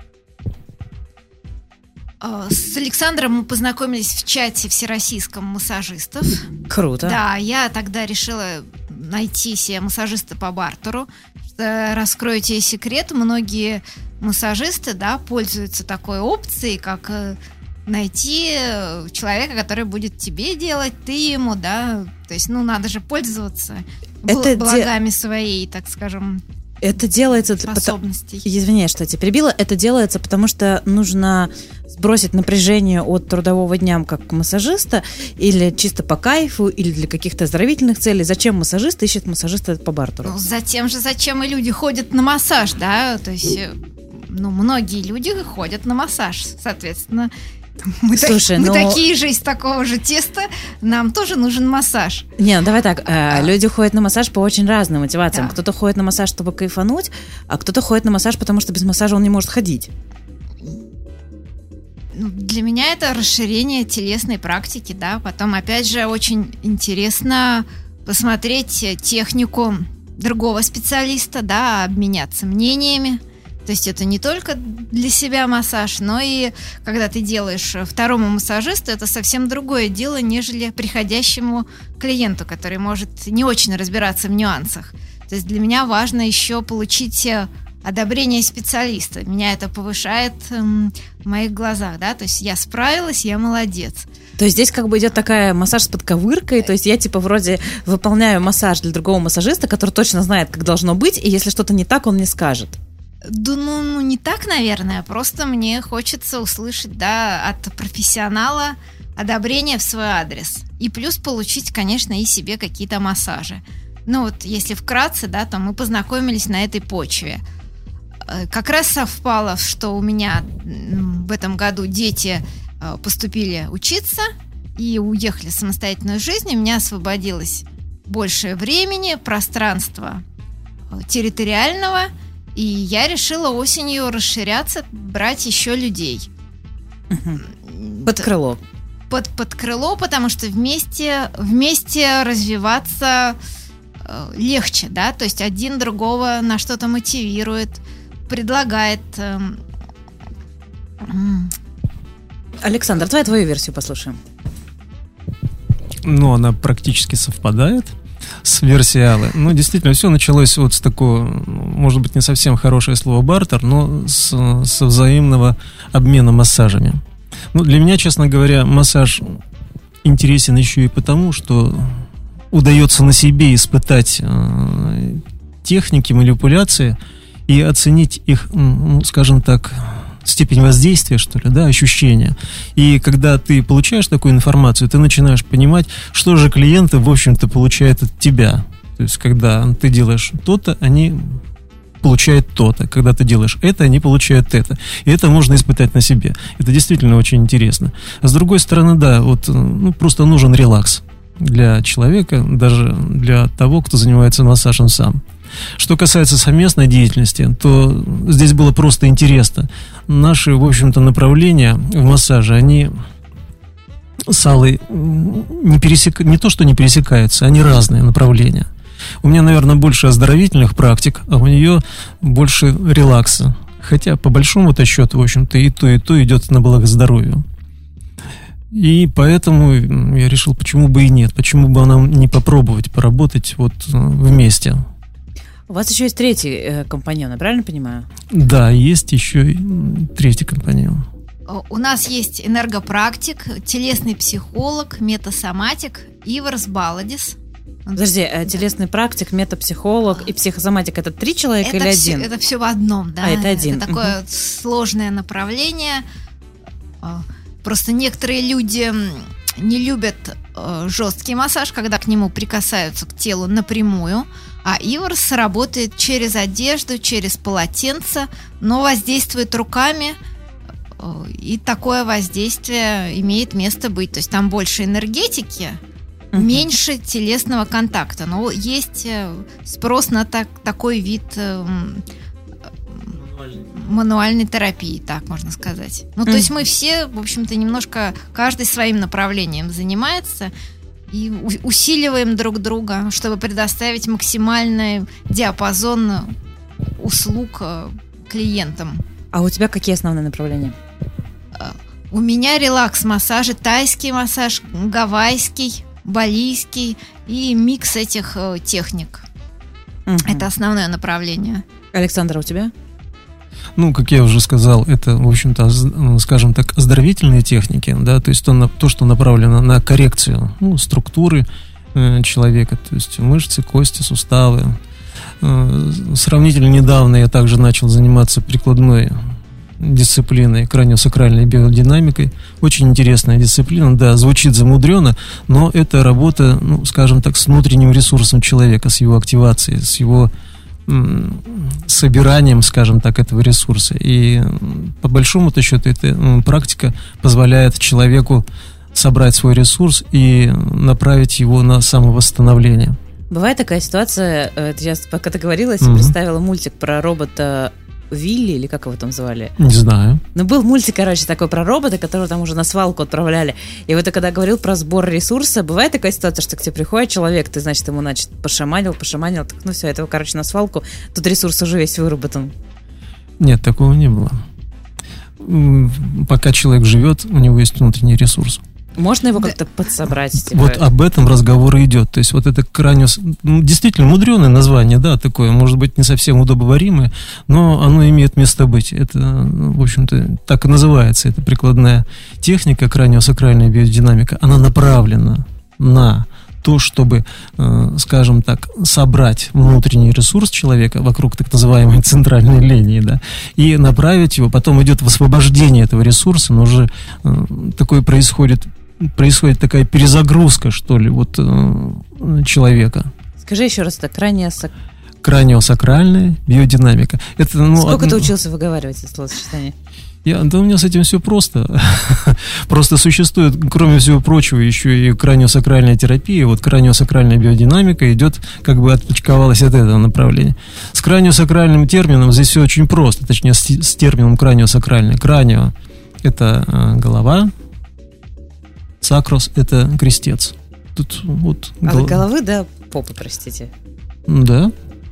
С Александром мы познакомились в чате всероссийском массажистов. Круто. Да, я тогда решила найти себе массажиста по бартеру. Раскрою тебе секрет, многие массажисты, пользуются такой опцией, как найти человека, который будет тебе делать, ты ему, да. То есть, надо же пользоваться благами своей, так скажем, это делается способностей. Извиняюсь, что я тебя перебила. Это делается, потому что нужно сбросить напряжение от трудового дня как массажиста, или чисто по кайфу, или для каких-то оздоровительных целей. Зачем массажист ищет массажиста по бартеру? Зачем и люди ходят на массаж, да? То есть, многие люди ходят на массаж, соответственно. Мы такие же из такого же теста, нам тоже нужен массаж. Давай так, люди ходят на массаж по очень разным мотивациям. Да. Кто-то ходит на массаж, чтобы кайфануть, а кто-то ходит на массаж, потому что без массажа он не может ходить. Для меня это расширение телесной практики, да. Потом, опять же, очень интересно посмотреть технику другого специалиста, да, обменяться мнениями. То есть это не только для себя массаж, но и когда ты делаешь второму массажисту, это совсем другое дело, нежели приходящему клиенту, который может не очень разбираться в нюансах. То есть для меня важно еще получить одобрение специалиста. Меня это повышает в моих глазах, да, то есть я справилась, я молодец. То есть здесь идет такая массаж с подковыркой, то есть я вроде выполняю массаж для другого массажиста, который точно знает, как должно быть, и если что-то не так, он мне скажет. Да, не так, наверное, просто мне хочется услышать, да, от профессионала одобрение в свой адрес. И плюс получить, конечно, и себе какие-то массажи. Если вкратце, да, то мы познакомились на этой почве. Как раз совпало, что у меня в этом году дети поступили учиться и уехали в самостоятельную жизнь, у меня освободилось больше времени, пространства территориального, и я решила осенью расширяться, брать еще людей. Под крыло. Под крыло, потому что вместе развиваться легче, да, то есть один другого на что-то мотивирует, предлагает. Александр, давай твою версию послушаем. Ну, она практически совпадает с версией Аллы. Ну, действительно, все началось вот с такого, может быть, не совсем хорошее слово бартер, но со взаимного обмена массажами. Ну, для меня, честно говоря, массаж интересен еще и потому, что удается на себе испытать техники, манипуляции и оценить их, ну, скажем так, степень воздействия, что ли, да, ощущения. И когда ты получаешь такую информацию, ты начинаешь понимать, что же клиенты, в общем-то, получают от тебя. То есть, когда ты делаешь то-то, они получают то-то. Когда ты делаешь это, они получают это. И это можно испытать на себе. Это действительно очень интересно. А с другой стороны, да, вот, ну, просто нужен релакс для человека, даже для того, кто занимается массажем сам. Что касается совместной деятельности, то здесь было просто интересно. Наши, в общем-то, направления в массаже, они с Аллой не то, что не пересекаются, они разные направления. У меня, наверное, больше оздоровительных практик, а у нее больше релакса. Хотя, по большому-то счету, в общем-то, и то идет на благо здоровью. И поэтому я решил, почему бы и нет, почему бы нам не попробовать поработать вот вместе. У вас еще есть третий компаньон, я правильно понимаю? Да, есть еще и третий компаньон. У нас есть энергопрактик, телесный психолог, метасоматик Иварс Баладис. Подожди, телесный практик, метапсихолог и психосоматик — это 3 человека или один? Это все в одном, да. Это один. Это такое сложное направление. Просто некоторые люди не любят жесткий массаж, когда к нему прикасаются к телу напрямую. А Иварс работает через одежду, через полотенце, но воздействует руками, и такое воздействие имеет место быть. То есть там больше энергетики, меньше телесного контакта. Но есть спрос на такой вид мануальной терапии, так можно сказать. Ну, то есть мы все, в общем-то, немножко, каждый своим направлением занимается и усиливаем друг друга, чтобы предоставить максимальный диапазон услуг клиентам. А у тебя какие основные направления? У меня релакс-массажи, тайский массаж, гавайский, балийский и микс этих техник. Это основное направление. Александр, у тебя? Ну, как я уже сказал, это, в общем-то, скажем так, оздоровительные техники, да, то есть то, что направлено на коррекцию, ну, структуры человека, то есть мышцы, кости, суставы. Сравнительно недавно я также начал заниматься прикладной дисциплиной, краниосакральной биодинамикой. Очень интересная дисциплина, да, звучит замудренно, но это работа, ну, скажем так, с внутренним ресурсом человека, с его активацией, с его собиранием, скажем так, этого ресурса. И по большому-то счету эта практика позволяет человеку собрать свой ресурс и направить его на самовосстановление. Бывает такая ситуация, я пока ты говорила, я себе представила мультик про робота Вилли, или как его там звали? Не знаю. Ну, был мультик, короче, такой про робота, которого там уже на свалку отправляли. И вот ты когда говорил про сбор ресурса, бывает такая ситуация, что к тебе приходит человек, ты, значит, ему, значит, пошаманил, так, ну все, этого, короче, на свалку, тут ресурс уже весь выработан. Нет, такого не было. Пока человек живет, у него есть внутренний ресурс. Можно его как-то подсобрать? Типа... Вот об этом разговор и идет. То есть вот это действительно мудреное название, да, такое, может быть, не совсем удобоваримое, но оно имеет место быть. Это, в общем-то, так и называется. Это прикладная техника, краниосакральная биодинамика. Она направлена на то, чтобы, скажем так, собрать внутренний ресурс человека вокруг так называемой центральной линии, да, и направить его. Потом идет высвобождение этого ресурса, но уже такое происходит такая перезагрузка, что ли, вот человека. Скажи еще раз, это краниосакральная биодинамика. Это, сколько ты учился выговаривать это словосочетание? Да у меня с этим все просто. Просто существует, кроме всего прочего, еще и краниосакральная терапия. Вот краниосакральная биодинамика идет, как бы отпочковалась от этого направления. С краниосакральным термином здесь все очень просто, точнее, с термином краниосакральный. Кранио – это голова, сакрос – это крестец. Тут вот от головы до попы, простите. Да.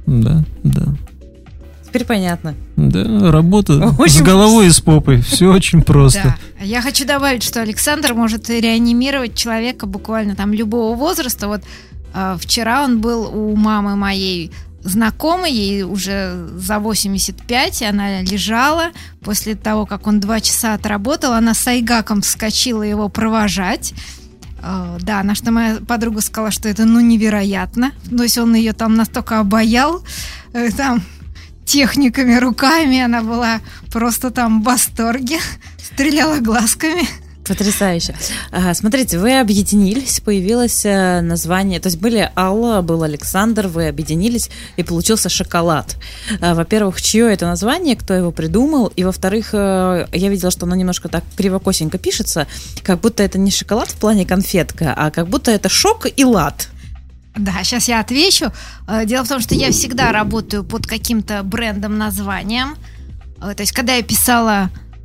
Теперь понятно. Да, работа с головой и с попой. Все очень просто. Да. Я хочу добавить, что Александр может реанимировать человека буквально там любого возраста. Вот вчера он был у мамы моей знакомой, ей уже за 85, она лежала. После того, как он 2 часа отработал, она с айгаком вскочила его провожать. Да, на что моя подруга сказала, что это невероятно. То есть он ее там настолько обаял, там техниками, руками, она была просто там в восторге, стреляла глазками. Потрясающе. Смотрите, вы объединились, появилось название, то есть были Алла, был Александр, вы объединились, и получился шоколад. Во-первых, чье это название, кто его придумал, и во-вторых, я видела, что оно немножко так криво-косенько пишется, как будто это не шоколад в плане конфетка, а как будто это шок и лад. Да, сейчас я отвечу. Дело в том, что я всегда работаю под каким-то брендом, названием. То есть, когда я писала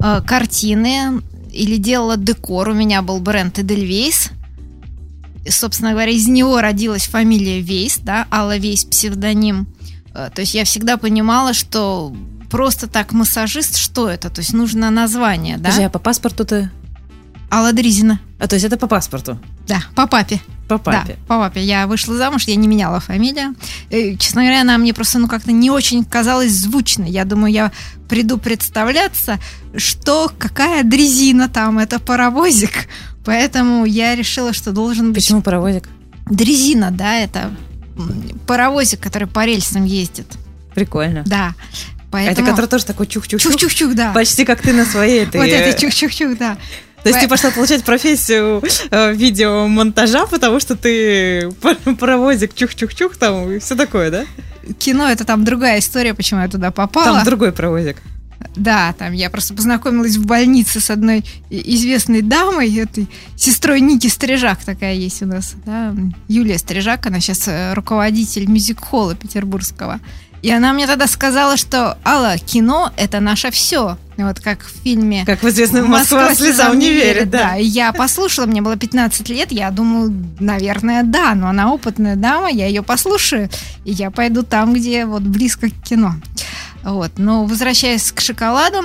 картины или делала декор, у меня был бренд Эдельвейс. Собственно говоря, из него родилась фамилия Вейс, да, Алла Вейс, псевдоним. То есть я всегда понимала, что просто так массажист, что это? То есть нужно название, да? Подожди, а по паспорту ты? Алла Дризина. То есть это по паспорту? Да, по папе. По папе. Да, по папе. Я вышла замуж, я не меняла фамилию. Честно говоря, она мне просто, как-то не очень казалась звучной. Я думаю, я приду представляться, что какая дрезина там, это паровозик. Поэтому я решила, что должен быть... Почему паровозик? Дрезина, да, это паровозик, который по рельсам ездит. Прикольно. Да. Поэтому... Это который тоже такой чух-чух-чух? Чух-чух-чух, да. Почти как ты на своей этой... Вот это чух-чух-чух, да. То есть ты пошла получать профессию видеомонтажа, потому что ты паровозик, чух-чух-чух там и все такое, да? Кино — это там другая история, почему я туда попала. Там другой паровозик. Да, там я просто познакомилась в больнице с одной известной дамой, этой сестрой Ники Стрижак такая есть у нас, да, Юлия Стрижак, она сейчас руководитель мюзик-холла петербургского. И она мне тогда сказала, что Алла, кино — это наше все. Вот как в фильме... Как в известном «Москва слезам не верит». Да, и я послушала, мне было 15 лет, я думаю, наверное, да, но она опытная дама, я ее послушаю, и я пойду там, где вот близко к кино. Вот, но возвращаясь к шоколаду,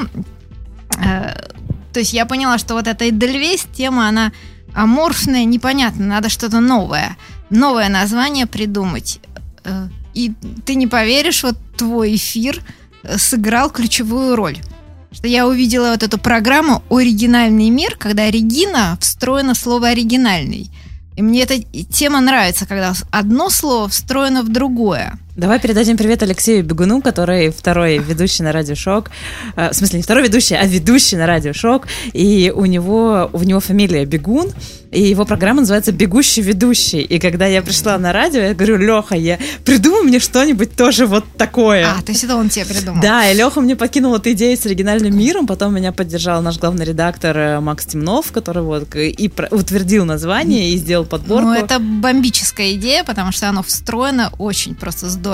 то есть я поняла, что вот эта Эдельвейс тема, она аморфная, непонятная, надо что-то новое название придумать. И ты не поверишь, вот твой эфир сыграл ключевую роль. Что я увидела вот эту программу «Оригинальный мир», когда Регина встроена в слово «оригинальный». И мне эта тема нравится, когда одно слово встроено в другое. Давай передадим привет Алексею Бегуну, который второй ведущий на Радио Шок. В смысле, не второй ведущий, а ведущий на Радио Шок. И у него фамилия Бегун, и его программа называется «Бегущий ведущий». И когда я пришла на радио, я говорю: Леха, придумай мне что-нибудь тоже вот такое. То есть это он тебе придумал? Да, и Леха мне подкинул эту идею с оригинальным миром, потом меня поддержал наш главный редактор Макс Темнов, который и утвердил название и сделал подборку. Ну, это бомбическая идея, потому что оно встроено очень просто здорово.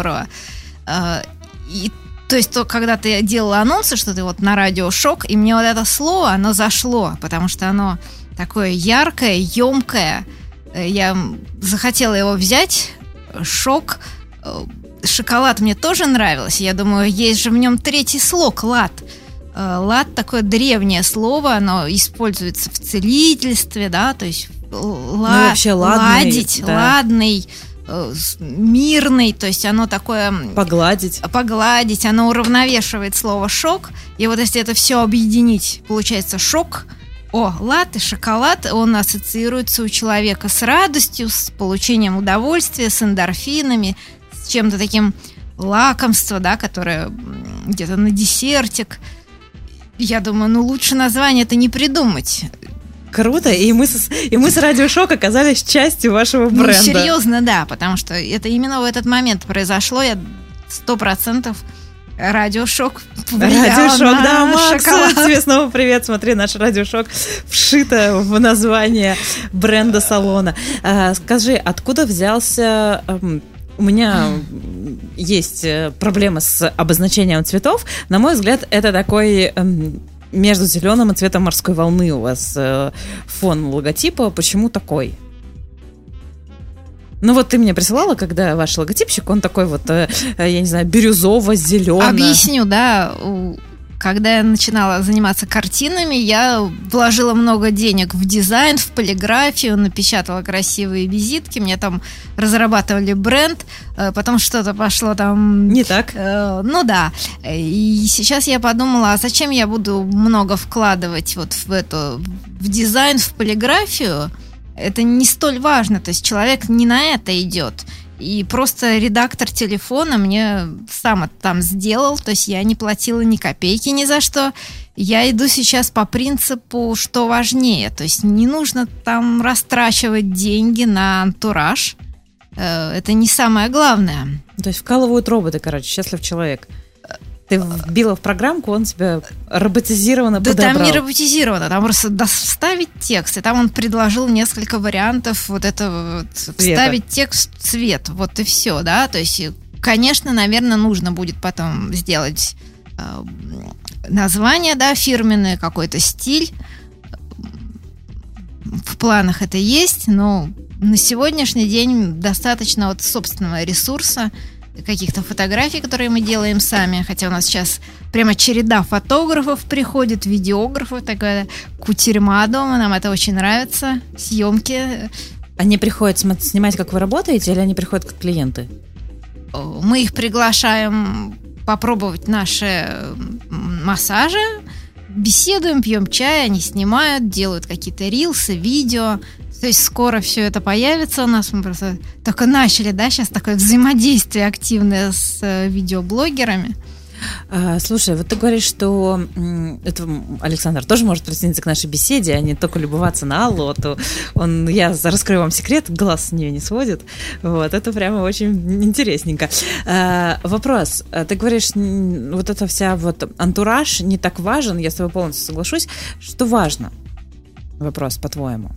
И то есть, когда ты делала анонсы, что ты вот на Радио Шок, и мне вот это слово, оно зашло, потому что оно такое яркое, емкое. Я захотела его взять. Шок. Шоколад мне тоже нравился. Я думаю, есть же в нем третий слог — лад. Лад — такое древнее слово, оно используется в целительстве, да, то есть вообще ладить, да. Ладный, мирный, то есть оно такое... Погладить, оно уравновешивает слово «шок». И вот если это все объединить, получается шок, лад и шоколад, он ассоциируется у человека с радостью, с получением удовольствия, с эндорфинами, с чем-то таким лакомство, да, которое где-то на десертик. Я думаю, лучше название это не придумать. Круто, и мы с Радио Шок оказались частью вашего бренда. Серьезно, да, потому что это именно в этот момент произошло. Я 100% Радиошок повлиял Радиошок, на да, Макс, шоколад. тебе снова привет. Смотри, наш радиошок вшито в название бренда салона. Скажи, откуда взялся... У меня есть проблема с обозначением цветов. На мой взгляд, это такой... Между зеленым и цветом морской волны у вас фон логотипа. Почему такой? Ну вот ты мне присылала, когда ваш логотипчик, он такой вот, я не знаю, бирюзово-зеленый. Объясню, да. Когда я начинала заниматься картинами, я вложила много денег в дизайн, в полиграфию, напечатала красивые визитки, мне там разрабатывали бренд, потом что-то пошло там... Не так. Ну да. И сейчас я подумала, а зачем я буду много вкладывать вот в дизайн, в полиграфию? Это не столь важно, то есть человек не на это идет. И просто редактор телефона мне сам это там сделал, то есть я не платила ни копейки ни за что. Я иду сейчас по принципу, что важнее, то есть не нужно там растрачивать деньги на антураж, это не самое главное. То есть вкалывают роботы, короче, счастлив человек. Ты вбила в программку, он тебя роботизированно подобрал. Да там не роботизировано, там просто вставить текст, и там он предложил несколько вариантов вот этого вот, вставить текст, цвет, вот и все, да, то есть, конечно, наверное, нужно будет потом сделать название, да, фирменное, какой-то стиль, в планах это есть, но на сегодняшний день достаточно вот собственного ресурса, каких-то фотографий, которые мы делаем сами, хотя у нас сейчас прямо череда фотографов приходит, видеографов, такая кутерьма дома, нам это очень нравится, съемки. Они приходят снимать, как вы работаете, или они приходят как клиенты? Мы их приглашаем попробовать наши массажи, беседуем, пьем чай, они снимают, делают какие-то рилсы, видео. То есть скоро все это появится у нас. Мы просто только начали, да, сейчас такое взаимодействие активное с видеоблогерами. Слушай, вот ты говоришь, что это Александр тоже может присоединиться к нашей беседе, а не только любоваться на Аллу. То я раскрою вам секрет, глаз с нее не сводит. Вот, это прямо очень интересненько. Вопрос. Ты говоришь, вот эта вся вот антураж не так важен, я с тобой полностью соглашусь. Что важно? Вопрос, по-твоему.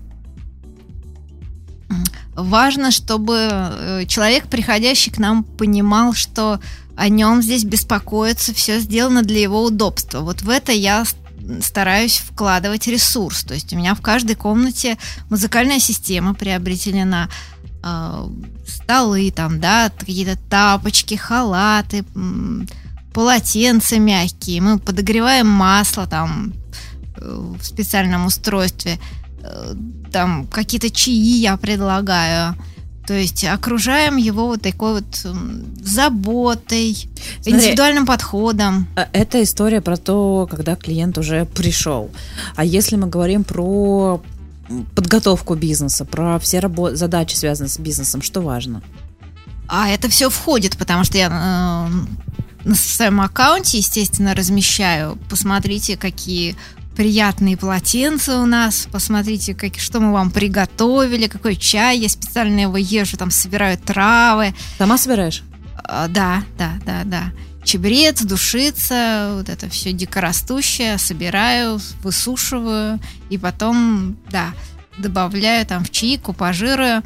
Важно, чтобы человек, приходящий к нам, понимал, что о нем здесь беспокоиться, все сделано для его удобства. Вот в это я стараюсь вкладывать ресурс. То есть у меня в каждой комнате музыкальная система приобретена, столы, там, да, какие-то тапочки, халаты, полотенца мягкие. Мы подогреваем масло там в специальном устройстве. Там какие-то чаи я предлагаю. То есть окружаем его вот такой вот заботой, индивидуальным подходом. Это история про то, когда клиент уже пришел. А если мы говорим про подготовку бизнеса, про все задачи, связанные с бизнесом, что важно? А это все входит, потому что я на своем аккаунте, естественно, размещаю. Посмотрите, какие приятные полотенца у нас, посмотрите, что мы вам приготовили, какой чай, я специально его езжу, там собираю травы. Сама собираешь? Да. Чабрец, душица, вот это все дикорастущее, собираю, высушиваю, и потом, да, добавляю там в чаи, купажирую.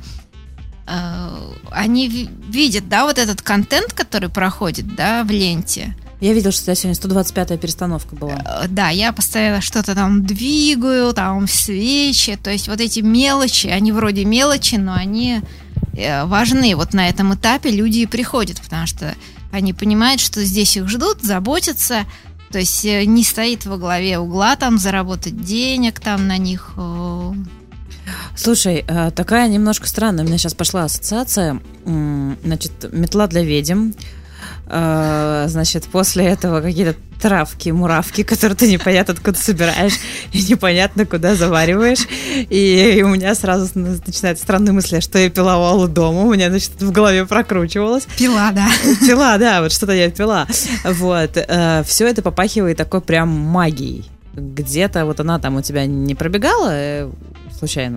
Они видят, да, вот этот контент, который проходит, да, в ленте. Я видела, что у тебя сегодня 125-я перестановка была. Да, я постоянно что-то там двигаю, там свечи, то есть вот эти мелочи, они вроде мелочи, но они важны. Вот на этом этапе люди и приходят, потому что они понимают, что здесь их ждут, заботятся, то есть не стоит во главе угла там заработать денег там на них. Слушай, такая немножко странная, у меня сейчас пошла ассоциация, значит, метла для ведьм. Значит, после этого какие-то травки, муравки, которые ты непонятно откуда собираешь и непонятно куда завариваешь. И у меня сразу начинают странные мысли, что я пила у Аллы дома. У меня, значит, в голове прокручивалось. Пила, да. Пила, да, вот что-то я пила. Вот. Все это попахивает такой прям магией. Где-то вот она там у тебя не пробегала случайно?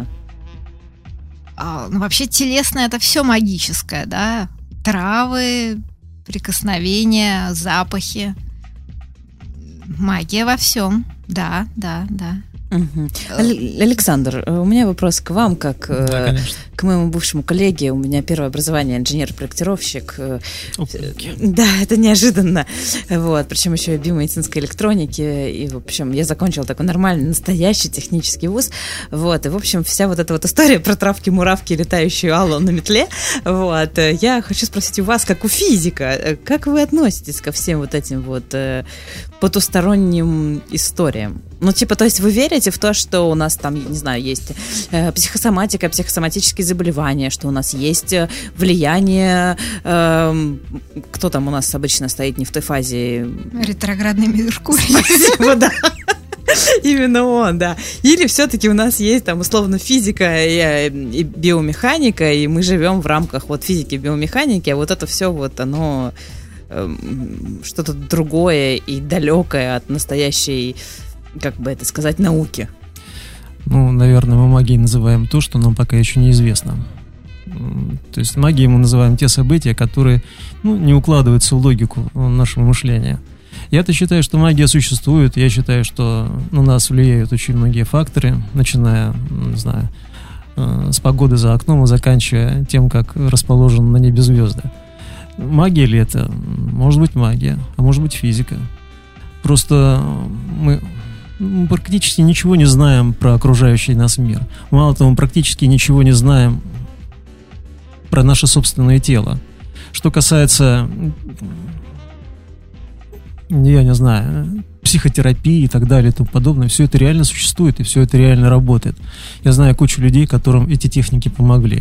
Ну, вообще телесное — это все магическое, да. Травы, прикосновения, запахи. Магия во всем. Да. Угу. Александр, у меня вопрос к вам, как к моему бывшему коллеге. У меня первое образование инженер-проектировщик. Да, это неожиданно. Вот, причем еще и биомедицинской электроники. И, в общем, я закончила такой нормальный, настоящий технический вуз. Вот, и, в общем, вся вот эта вот история про травки-муравки, летающую Аллу на метле. Вот, я хочу спросить у вас, как у физика, как вы относитесь ко всем вот этим вот потусторонним историям? Ну, типа, то есть вы верите в то, что у нас там, не знаю, есть психосоматика, психосоматические заболевания, что у нас есть влияние, кто там у нас обычно стоит не в той фазе? Ретроградный Меркурий. Спасибо, да. Именно он, да. Или все-таки у нас есть там условно физика и биомеханика, и мы живем в рамках вот физики и биомеханики, а вот это все вот оно что-то другое и далекое от настоящей, как бы это сказать, науки. Ну, наверное, мы магией называем то, что нам пока еще неизвестно. То есть магией мы называем те события, которые не укладываются в логику нашего мышления. Я-то считаю, что магия существует. Я считаю, что на нас влияют очень многие факторы, начиная, не знаю, с погоды за окном и заканчивая тем, как расположены на небе звезды. Магия ли это? Может быть магия, а может быть физика. Просто мы практически ничего не знаем про окружающий нас мир. Мало того, мы практически ничего не знаем про наше собственное тело. Что касается, я не знаю, психотерапии и так далее и тому подобное, все это реально существует и все это реально работает. Я знаю кучу людей, которым эти техники помогли.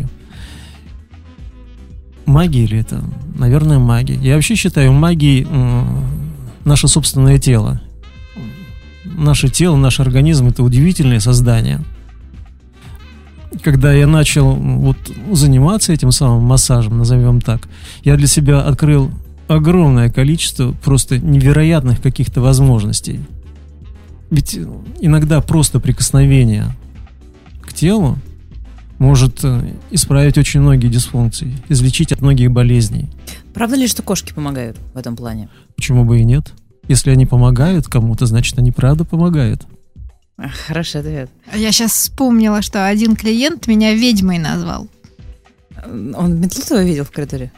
Магия ли это? Наверное, магия. Я вообще считаю магией наше собственное тело. Наше тело, наш организм — это удивительное создание. Когда я начал заниматься этим самым массажем, назовем так, я для себя открыл огромное количество просто невероятных каких-то возможностей. Ведь иногда просто прикосновение к телу может исправить очень многие дисфункции, излечить от многих болезней. Правда ли, что кошки помогают в этом плане? Почему бы и нет? Если они помогают кому-то, значит, они правда помогают. Хороший ответ. Я сейчас вспомнила, что один клиент меня ведьмой назвал. Он метлу твою видел в коридоре?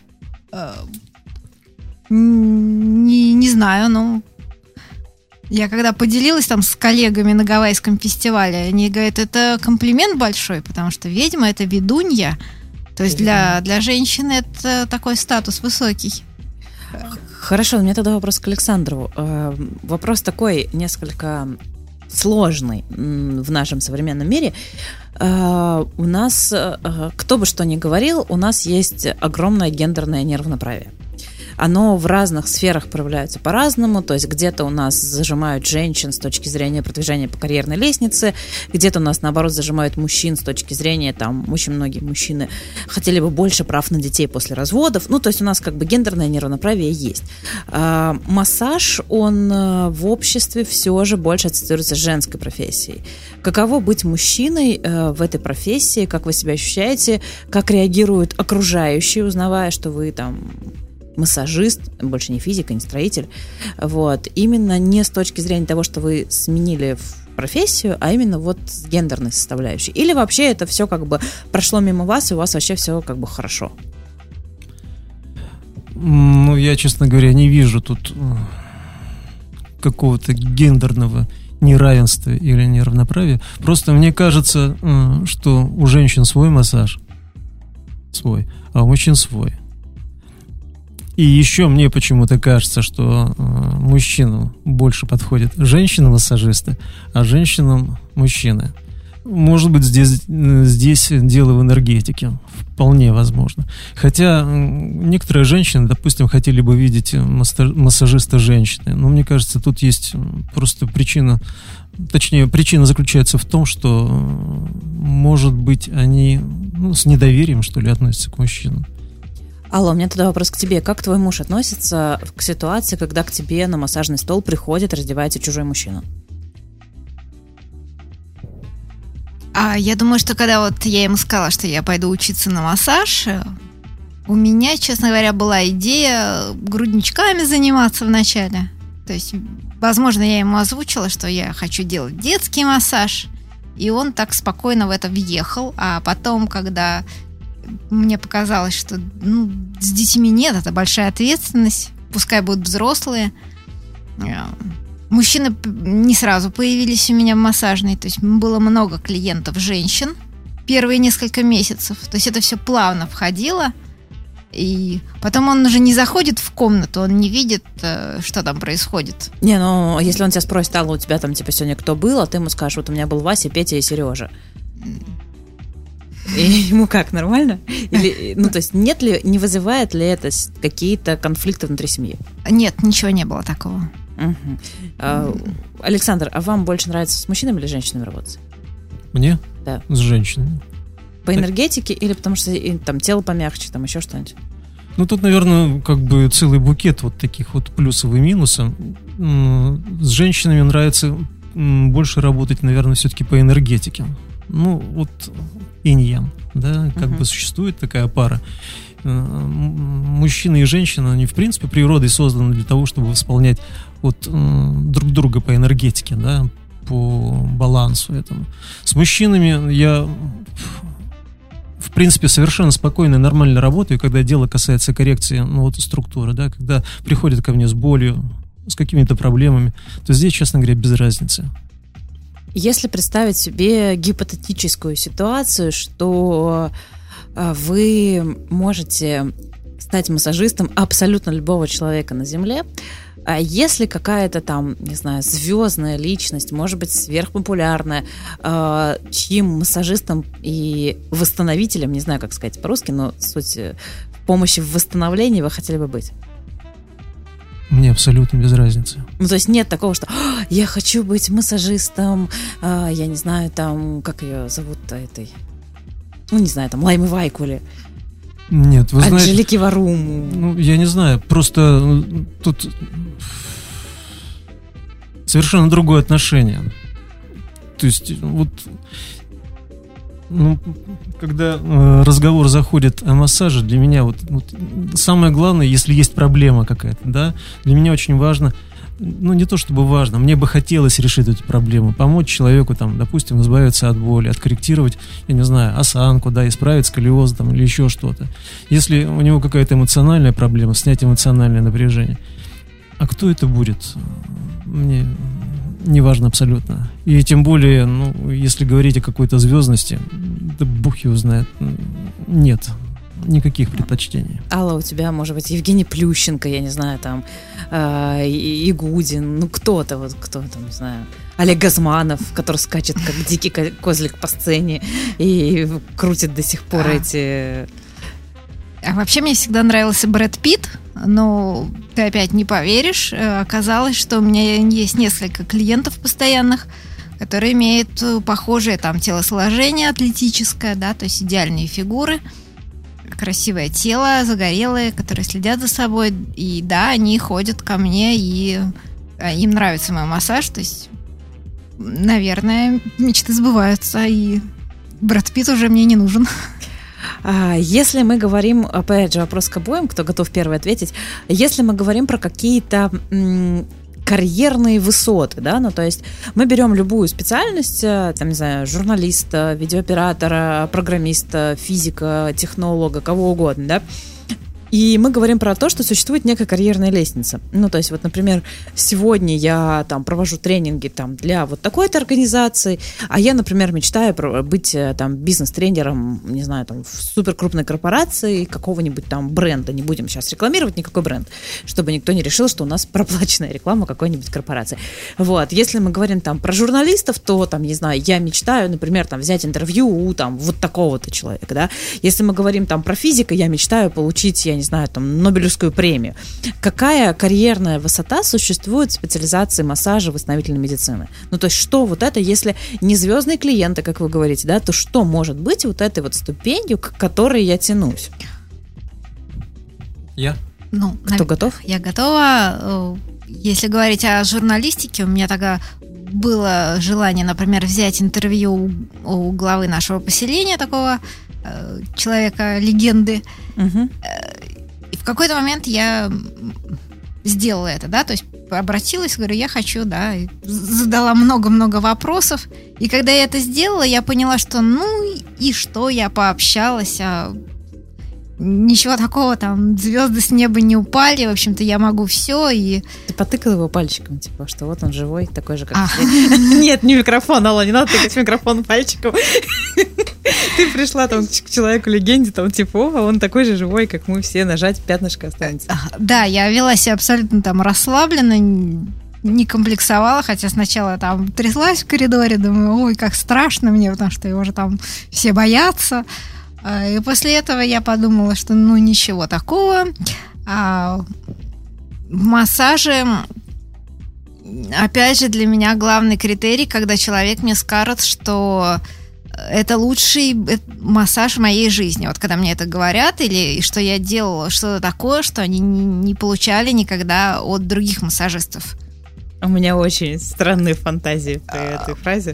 Не знаю, но я когда поделилась там с коллегами на Гавайском фестивале, они говорят, это комплимент большой, потому что ведьма — это ведунья. То есть для женщины это такой статус высокий. Хорошо, у меня тогда вопрос к Александру. Вопрос такой несколько сложный в нашем современном мире. У нас, кто бы что ни говорил, у нас есть огромное гендерное неравноправие. Оно в разных сферах проявляется по-разному, то есть где-то у нас зажимают женщин с точки зрения продвижения по карьерной лестнице, где-то у нас, наоборот, зажимают мужчин с точки зрения, там, очень многие мужчины хотели бы больше прав на детей после разводов, то есть у нас как бы гендерное неравноправие есть. Массаж, он в обществе все же больше ассоциируется с женской профессией. Каково быть мужчиной в этой профессии, как вы себя ощущаете, как реагируют окружающие, узнавая, что вы там массажист, больше не физик, не строитель, вот, именно не с точки зрения того, что вы сменили профессию, а именно вот с гендерной составляющей. Или вообще это все как бы прошло мимо вас, и у вас вообще все как бы хорошо? Я, честно говоря, не вижу тут какого-то гендерного неравенства или неравноправия. Просто мне кажется, что у женщин свой массаж, свой, а у мужчин свой. И еще мне почему-то кажется, что мужчинам больше подходят женщины-массажисты, а женщинам мужчины. Может быть, здесь дело в энергетике. Вполне возможно. Хотя некоторые женщины, допустим, хотели бы видеть массажиста женщины. Но мне кажется, тут есть просто причина. Точнее, причина заключается в том, что, может быть, они с недоверием, что ли, относятся к мужчинам. Алла, у меня тогда вопрос к тебе. Как твой муж относится к ситуации, когда к тебе на массажный стол приходит, раздевается чужой мужчина? Я думаю, что когда вот я ему сказала, что я пойду учиться на массаж, У меня, честно говоря, была идея грудничками заниматься вначале. То есть, возможно, я ему озвучила, что я хочу делать детский массаж, и он так спокойно в это въехал. А потом, когда мне показалось, что с детьми нет, это большая ответственность, пускай будут взрослые. Мужчины не сразу появились у меня в массажной, то есть было много клиентов женщин первые несколько месяцев. То есть это все плавно входило. И потом он уже не заходит в комнату, он не видит, что там происходит. Не, ну, если он тебя спросит, Алла, у тебя там, типа, сегодня кто был, а ты ему скажешь, вот у меня был Вася, Петя и Сережа. И ему как, нормально? Или, то есть не вызывает ли это какие-то конфликты внутри семьи? Нет, ничего не было такого. Александр, а вам больше нравится с мужчинами или женщинами работать? Мне? Да. С женщинами. По энергетике или потому что там тело помягче, там еще что-нибудь? Ну, тут, наверное, как бы целый букет вот таких вот плюсов и минусов. С женщинами нравится больше работать, наверное, все-таки по энергетике. Ну, вот инь-ян, да, как бы существует такая пара. Мужчина и женщина, они, в принципе, природой созданы для того, чтобы восполнять вот друг друга по энергетике, да, по балансу этому. С мужчинами я, в принципе, совершенно спокойно и нормально работаю, когда дело касается коррекции, структуры, да, когда приходят ко мне с болью, с какими-то проблемами, то здесь, честно говоря, без разницы. Если представить себе гипотетическую ситуацию, что вы можете стать массажистом абсолютно любого человека на Земле, а если какая-то там, не знаю, звездная личность, может быть, сверхпопулярная, чьим массажистом и восстановителем, не знаю, как сказать по-русски, но суть помощи в восстановлении вы хотели бы быть? Мне абсолютно без разницы. Ну, то есть нет такого, что я хочу быть массажистом, я не знаю, там, как ее зовут-то этой, не знаю, там, Лаймы Вайкуле. Нет, вы знаете... Анжелики Варуму. Я не знаю, просто тут совершенно другое отношение. То есть, когда разговор заходит о массаже, для меня самое главное, если есть проблема какая-то, да, для меня очень важно, не то чтобы важно, мне бы хотелось решить эту проблему, помочь человеку, там, допустим, избавиться от боли, откорректировать, я не знаю, осанку, да, исправить сколиоз там, или еще что-то. Если у него какая-то эмоциональная проблема, снять эмоциональное напряжение. А кто это будет? Мне не важно абсолютно. И тем более, если говорить о какой-то звездности, да бог его знает, нет никаких предпочтений. Алла, у тебя, может быть, Евгений Плющенко, я не знаю, там, Игудин, кто-то, не знаю, Олег Газманов, который скачет, как дикий козлик по сцене и крутит до сих пор эти... А вообще мне всегда нравился Брэд Питт, но ты опять не поверишь, оказалось, что у меня есть несколько клиентов постоянных, которые имеют похожее там телосложение атлетическое, да, то есть идеальные фигуры, красивое тело, загорелые, которые следят за собой, и да, они ходят ко мне, и им нравится мой массаж, то есть, наверное, мечты сбываются, и Брэд Питт уже мне не нужен. Если мы говорим, опять же, вопрос к обоим, кто готов первый ответить, если мы говорим про какие-то карьерные высоты, да, то есть мы берем любую специальность, там, не знаю, журналиста, видеооператора, программиста, физика, технолога, кого угодно, да, и мы говорим про то, что существует некая карьерная лестница. То есть, например, сегодня я там провожу тренинги там для вот такой-то организации, а я, например, мечтаю быть там бизнес-тренером, не знаю, там в суперкрупной корпорации какого-нибудь там бренда. Не будем сейчас рекламировать никакой бренд, чтобы никто не решил, что у нас проплаченная реклама какой-нибудь корпорации. Вот. Если мы говорим там про журналистов, то там, не знаю, я мечтаю, например, там взять интервью у там вот такого-то человека, да. Если мы говорим там про физика, я мечтаю получить, я не знаю, там, Нобелевскую премию. Какая карьерная высота существует в специализации массажа, восстановительной медицины? То есть, что вот это, если не звездные клиенты, как вы говорите, да, то что может быть вот этой вот ступенью, к которой я тянусь? Я? Кто готов? Я готова. Если говорить о журналистике, у меня тогда было желание, например, взять интервью у главы нашего поселения, такого человека-легенды. И в какой-то момент я сделала это, да, то есть обратилась, говорю, я хочу, да, и задала много-много вопросов. И когда я это сделала, я поняла, что и что, я пообщалась, ничего такого, там, звезды с неба не упали, в общем-то, я могу все, и... Ты потыкала его пальчиком, типа, что вот он живой, такой же, как все. Нет, не микрофон, Алла, не надо тыкать микрофон пальчиком. Ты пришла там к человеку-легенде, там, типа, он такой же живой, как мы все, нажать, пятнышко останется. Да, я вела себя абсолютно там расслабленно, не комплексовала, хотя сначала там тряслась в коридоре, думаю, ой, как страшно мне, потому что его же там все боятся. И после этого я подумала, что ничего такого. В массаже, опять же, для меня главный критерий, когда человек мне скажет, что это лучший массаж в моей жизни. Вот когда мне это говорят, или что я делала что-то такое, что они не получали никогда от других массажистов. У меня очень странные фантазии по этой фразе.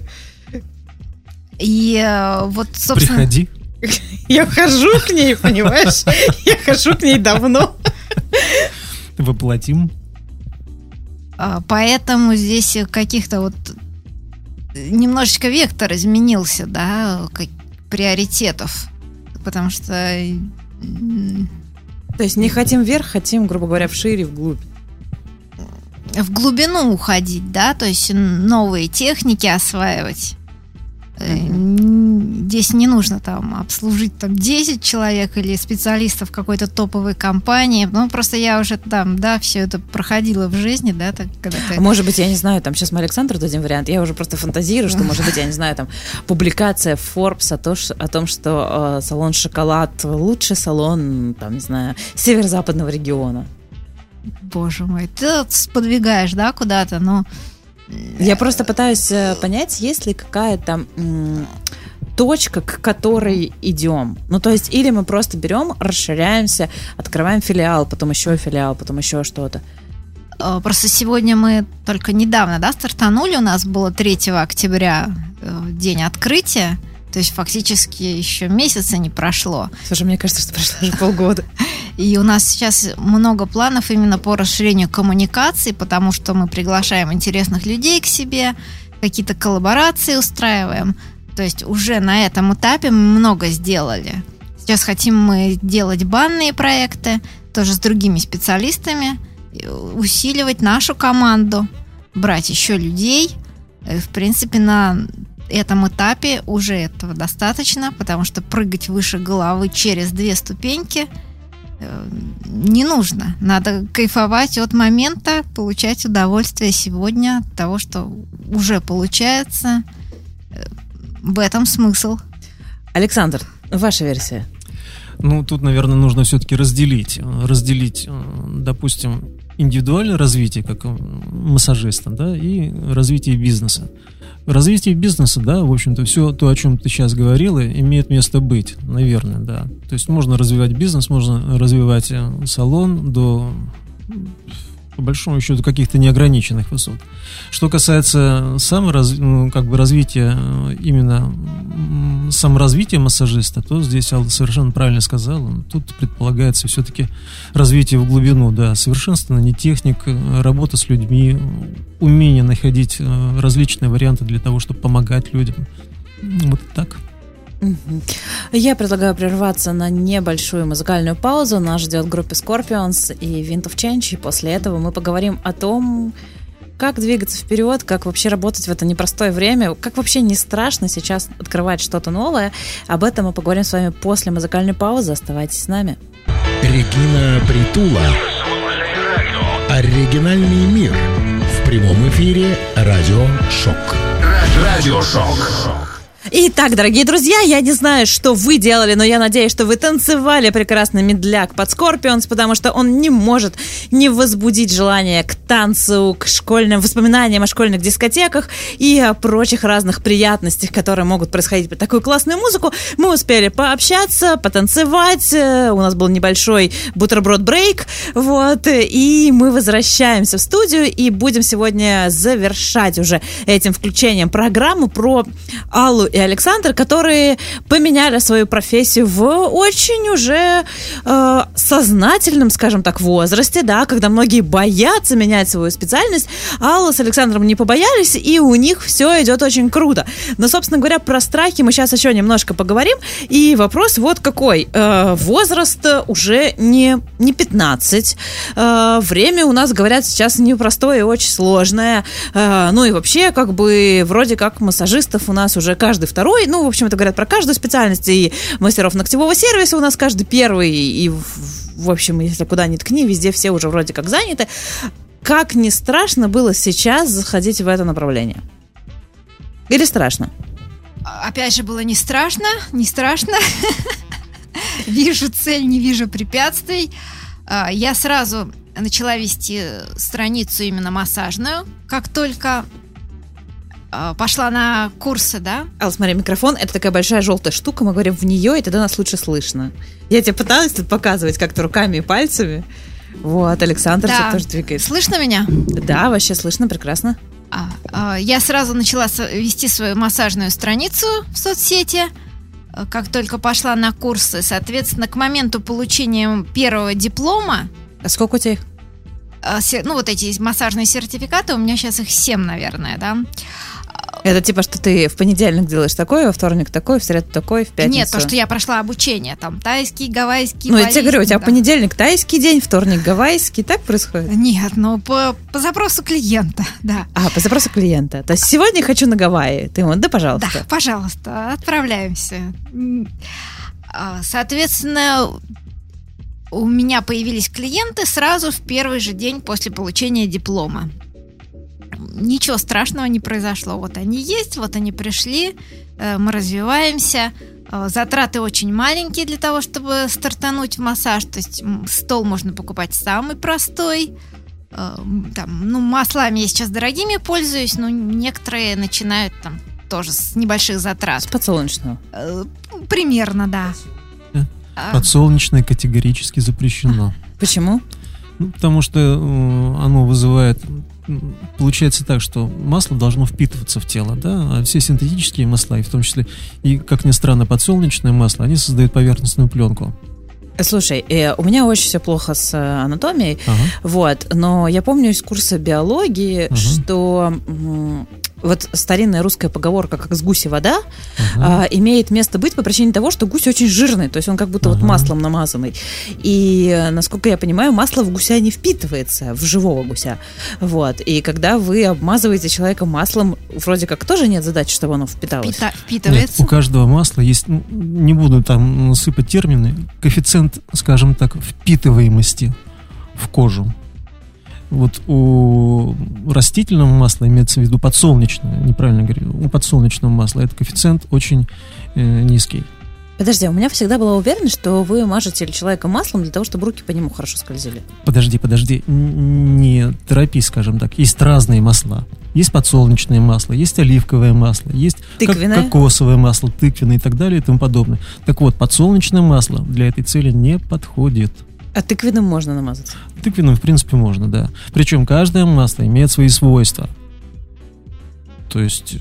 И вот, собственно... Приходи. Я хожу к ней, понимаешь? Я хожу к ней давно. Воплотим. Поэтому здесь каких-то вот немножечко вектор изменился, да, приоритетов. Потому что... То есть не хотим вверх, хотим, грубо говоря, вшире, вглубь. В глубину уходить, да, то есть новые техники осваивать. Здесь не нужно там обслужить там 10 человек или специалистов какой-то топовой компании. Просто я уже там, да, все это проходила в жизни, да, так, когда ты... Может быть, я не знаю, там сейчас мы Александру дадим вариант. Я уже просто фантазирую, что, может быть, я не знаю, там публикация в Forbes о том, что салон «Шоколад» лучший салон, там, не знаю, северо-западного региона. Боже мой, ты сподвигаешь, да, куда-то, но... Я просто пытаюсь понять, есть ли какая-то точка, к которой идем. То есть, или мы просто берем, расширяемся, открываем филиал, потом еще что-то. Просто сегодня мы только недавно, да, стартанули. У нас было 3 октября день открытия. То есть фактически еще месяца не прошло. Слушай, мне кажется, что прошло уже полгода. И у нас сейчас много планов именно по расширению коммуникаций, потому что мы приглашаем интересных людей к себе, какие-то коллаборации устраиваем. То есть уже на этом этапе мы много сделали. Сейчас хотим мы делать банные проекты, тоже с другими специалистами, усиливать нашу команду, брать еще людей. В принципе, на этом этапе уже этого достаточно, потому что прыгать выше головы через 2 ступеньки не нужно. Надо кайфовать от момента, получать удовольствие сегодня от того, что уже получается. В этом смысл. Александр, ваша версия? Тут, наверное, нужно все-таки разделить, допустим, индивидуальное развитие как массажиста, да, и развитие бизнеса. В развитии бизнеса, да, в общем-то, все то, о чем ты сейчас говорила, имеет место быть, наверное, да. То есть можно развивать бизнес, можно развивать салон до, по большому счету, каких-то неограниченных высот. Что касается развития, именно саморазвития массажиста, то здесь Алла совершенно правильно сказала. Тут предполагается все-таки развитие в глубину, да, совершенствование техник, работа с людьми, умение находить различные варианты для того, чтобы помогать людям. Вот так. Я предлагаю прерваться на небольшую музыкальную паузу. Нас ждет группа Scorpions и Wind of Change. И после этого мы поговорим о том, как двигаться вперед, как вообще работать в это непростое время, как вообще не страшно сейчас открывать что-то новое. Об этом мы поговорим с вами после музыкальной паузы. Оставайтесь с нами. Регина Притула. Оригинальный мир. В прямом эфире Радио Шок. Радио Шок. Итак, дорогие друзья, я не знаю, что вы делали, но я надеюсь, что вы танцевали прекрасный медляк под Scorpions, потому что он не может не возбудить желание к танцу, к школьным воспоминаниям о школьных дискотеках и о прочих разных приятностях, которые могут происходить под такую классную музыку. Мы успели пообщаться, потанцевать, у нас был небольшой бутерброд-брейк, и мы возвращаемся в студию и будем сегодня завершать уже этим включением программу про Аллу и Александр, которые поменяли свою профессию в очень уже сознательном, скажем так, возрасте, да, когда многие боятся менять свою специальность. Алла с Александром не побоялись, и у них все идет очень круто. Но, собственно говоря, про страхи мы сейчас еще немножко поговорим. И вопрос вот какой. Возраст уже не 15. Время у нас, говорят, сейчас непростое и очень сложное. Ну и вообще, как бы, вроде как массажистов у нас уже каждый второй. Ну, в общем, это говорят про каждую специальность. И мастеров ногтевого сервиса у нас каждый первый. И, в общем, если куда ни ткни, везде все уже вроде как заняты. Как не страшно было сейчас заходить в это направление? Или страшно? Опять же, было не страшно. Вижу цель, не вижу препятствий. Я сразу начала вести страницу именно массажную, как только пошла на курсы, да. Алла, смотри, микрофон — это такая большая желтая штука, мы говорим в нее, и тогда нас лучше слышно. Я тебе пыталась тут показывать как-то руками и пальцами. Вот, Александр да. тоже двигает. Слышно меня? Да, вообще слышно, прекрасно. Я сразу начала вести свою массажную страницу в соцсети, как только пошла на курсы. Соответственно, к моменту получения первого диплома... А сколько у тебя их? Ну, вот эти массажные сертификаты, у меня сейчас их 7, наверное, да. Это типа, что ты в понедельник делаешь такой, во вторник такой, в среду такой, в пятницу? Нет, то, что я прошла обучение, там, тайский, гавайский, Ну, я тебе говорю, у тебя да. понедельник тайский день, вторник гавайский, так происходит? Нет, ну, по запросу клиента, да. По запросу клиента. То есть сегодня хочу на Гавайи. Ты ему, да, пожалуйста. Да, пожалуйста, отправляемся. Соответственно, у меня появились клиенты сразу в первый же день после получения диплома. Ничего страшного не произошло. Вот они есть, вот они пришли, мы развиваемся. Затраты очень маленькие для того, чтобы стартануть в массаж. То есть стол можно покупать самый простой. Там, ну, маслами я сейчас дорогими пользуюсь, но некоторые начинают там тоже с небольших затрат. С подсолнечного. Примерно, да. Подсолнечное категорически запрещено. Почему? Ну, потому что оно вызывает... Получается так, что масло должно впитываться в тело, да, а все синтетические масла, и в том числе, и, как ни странно, подсолнечное масло, они создают поверхностную пленку. Слушай, у меня очень все плохо с анатомией, вот, но я помню из курса биологии, что вот старинная русская поговорка «как с гуси вода» имеет место быть по причине того, что гусь очень жирный, то есть он как будто вот маслом намазанный. И, насколько я понимаю, масло в гуся не впитывается, в живого гуся. Вот. И когда вы обмазываете человека маслом, вроде как тоже нет задачи, чтобы оно впиталось. Впитывается. Нет, у каждого масла есть, не буду там сыпать термины, коэффициент, скажем так, впитываемости в кожу. Вот у растительного масла, имеется в виду подсолнечное, неправильно говорю, у подсолнечного масла этот коэффициент очень низкий. Подожди, у меня всегда была уверенность, что вы мажете человека маслом для того, чтобы руки по нему хорошо скользили. Подожди, не торопись, скажем так. Есть разные масла. Есть подсолнечное масло, есть оливковое масло, есть кокосовое масло, тыквенное и так далее и тому подобное. Так вот, подсолнечное масло для этой цели не подходит. А тыквенным можно намазаться? Тыквенным, в принципе, можно, да. Причем каждое масло имеет свои свойства. То есть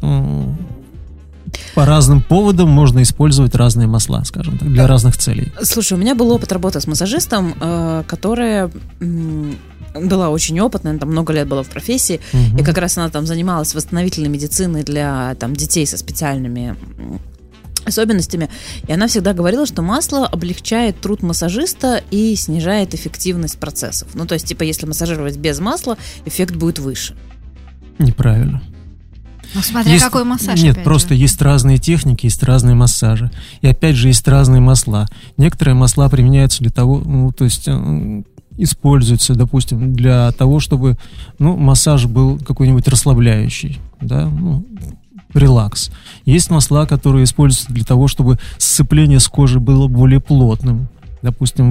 по разным поводам можно использовать разные масла, скажем так, для разных целей. Слушай, у меня был опыт работы с массажистом, которая была очень опытная, она там много лет была в профессии, и как раз она там занималась восстановительной медициной для там детей со специальными особенностями. И она всегда говорила, что масло облегчает труд массажиста и снижает эффективность процессов. Ну, то есть, типа, если массажировать без масла, эффект будет выше. Неправильно. Ну, смотря какой массаж. Нет, просто есть разные техники, есть разные массажи. И опять же, есть разные масла. Некоторые масла применяются для того, ну, то есть используются, допустим, для того, чтобы, ну, массаж был какой-нибудь расслабляющий, да, ну, релакс. Есть масла, которые используются для того, чтобы сцепление с кожей было более плотным. Допустим,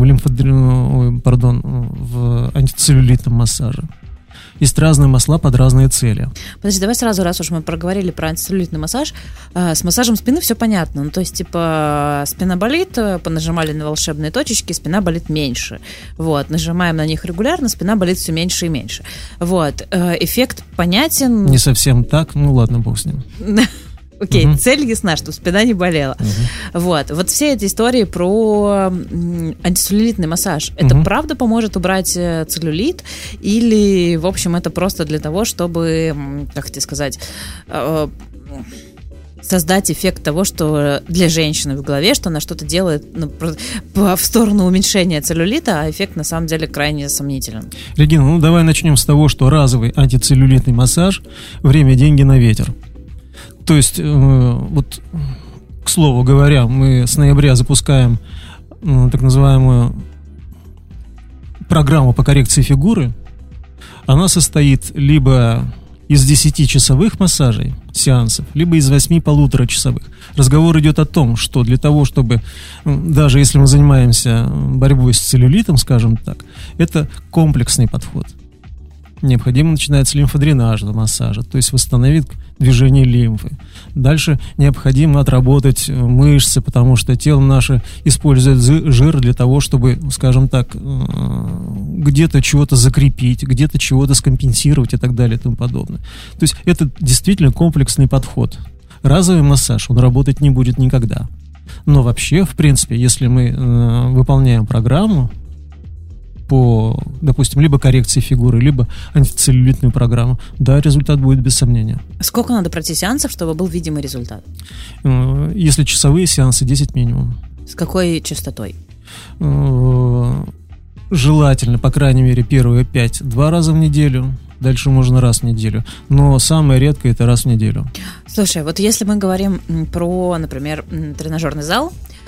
в антицеллюлитном массаже. Есть разные масла под разные цели. Подожди, давай сразу, раз уж мы проговорили про антицеллюлитный массаж, с массажем спины все понятно. Ну, то есть, типа, спина болит, понажимали на волшебные точечки, спина болит меньше. Вот, нажимаем на них регулярно, спина болит все меньше и меньше. Вот, эффект понятен. Не совсем так, ну ладно, бог с ним. Окей, цель ясна, чтобы спина не болела. Вот все эти истории про антицеллюлитный массаж, это правда поможет убрать целлюлит? Или, в общем, это просто для того, чтобы, как тебе сказать, создать эффект того, что для женщины в голове, что она что-то делает в сторону уменьшения целлюлита, а эффект на самом деле крайне сомнителен. Регина, давай начнем с того, что разовый антицеллюлитный массаж – время, деньги на ветер. То есть, вот, к слову говоря, мы с ноября запускаем так называемую программу по коррекции фигуры. Она состоит либо из 10-часовых массажей, сеансов, либо из 8 полуторачасовых. Разговор идет о том, что для того, чтобы, даже если мы занимаемся борьбой с целлюлитом, скажем так, это комплексный подход. Необходимо начинать с лимфодренажного массажа, то есть восстановить движение лимфы. Дальше необходимо отработать мышцы, потому что тело наше использует жир для того, чтобы, скажем так, где-то чего-то закрепить, где-то чего-то скомпенсировать и так далее и тому подобное. То есть это действительно комплексный подход. Разовый массаж, он работать не будет никогда. Но вообще, в принципе, если мы выполняем программу по, допустим, либо коррекции фигуры, либо антицеллюлитную программу, да, результат будет без сомнения. Сколько надо пройти сеансов, чтобы был видимый результат? Если часовые сеансы, 10 минимум. С какой частотой? Желательно, по крайней мере, первые 5 2 раза в неделю. Дальше можно раз в неделю. Но самое редкое – это раз в неделю. Слушай, вот если мы говорим про, например, тренажерный зал,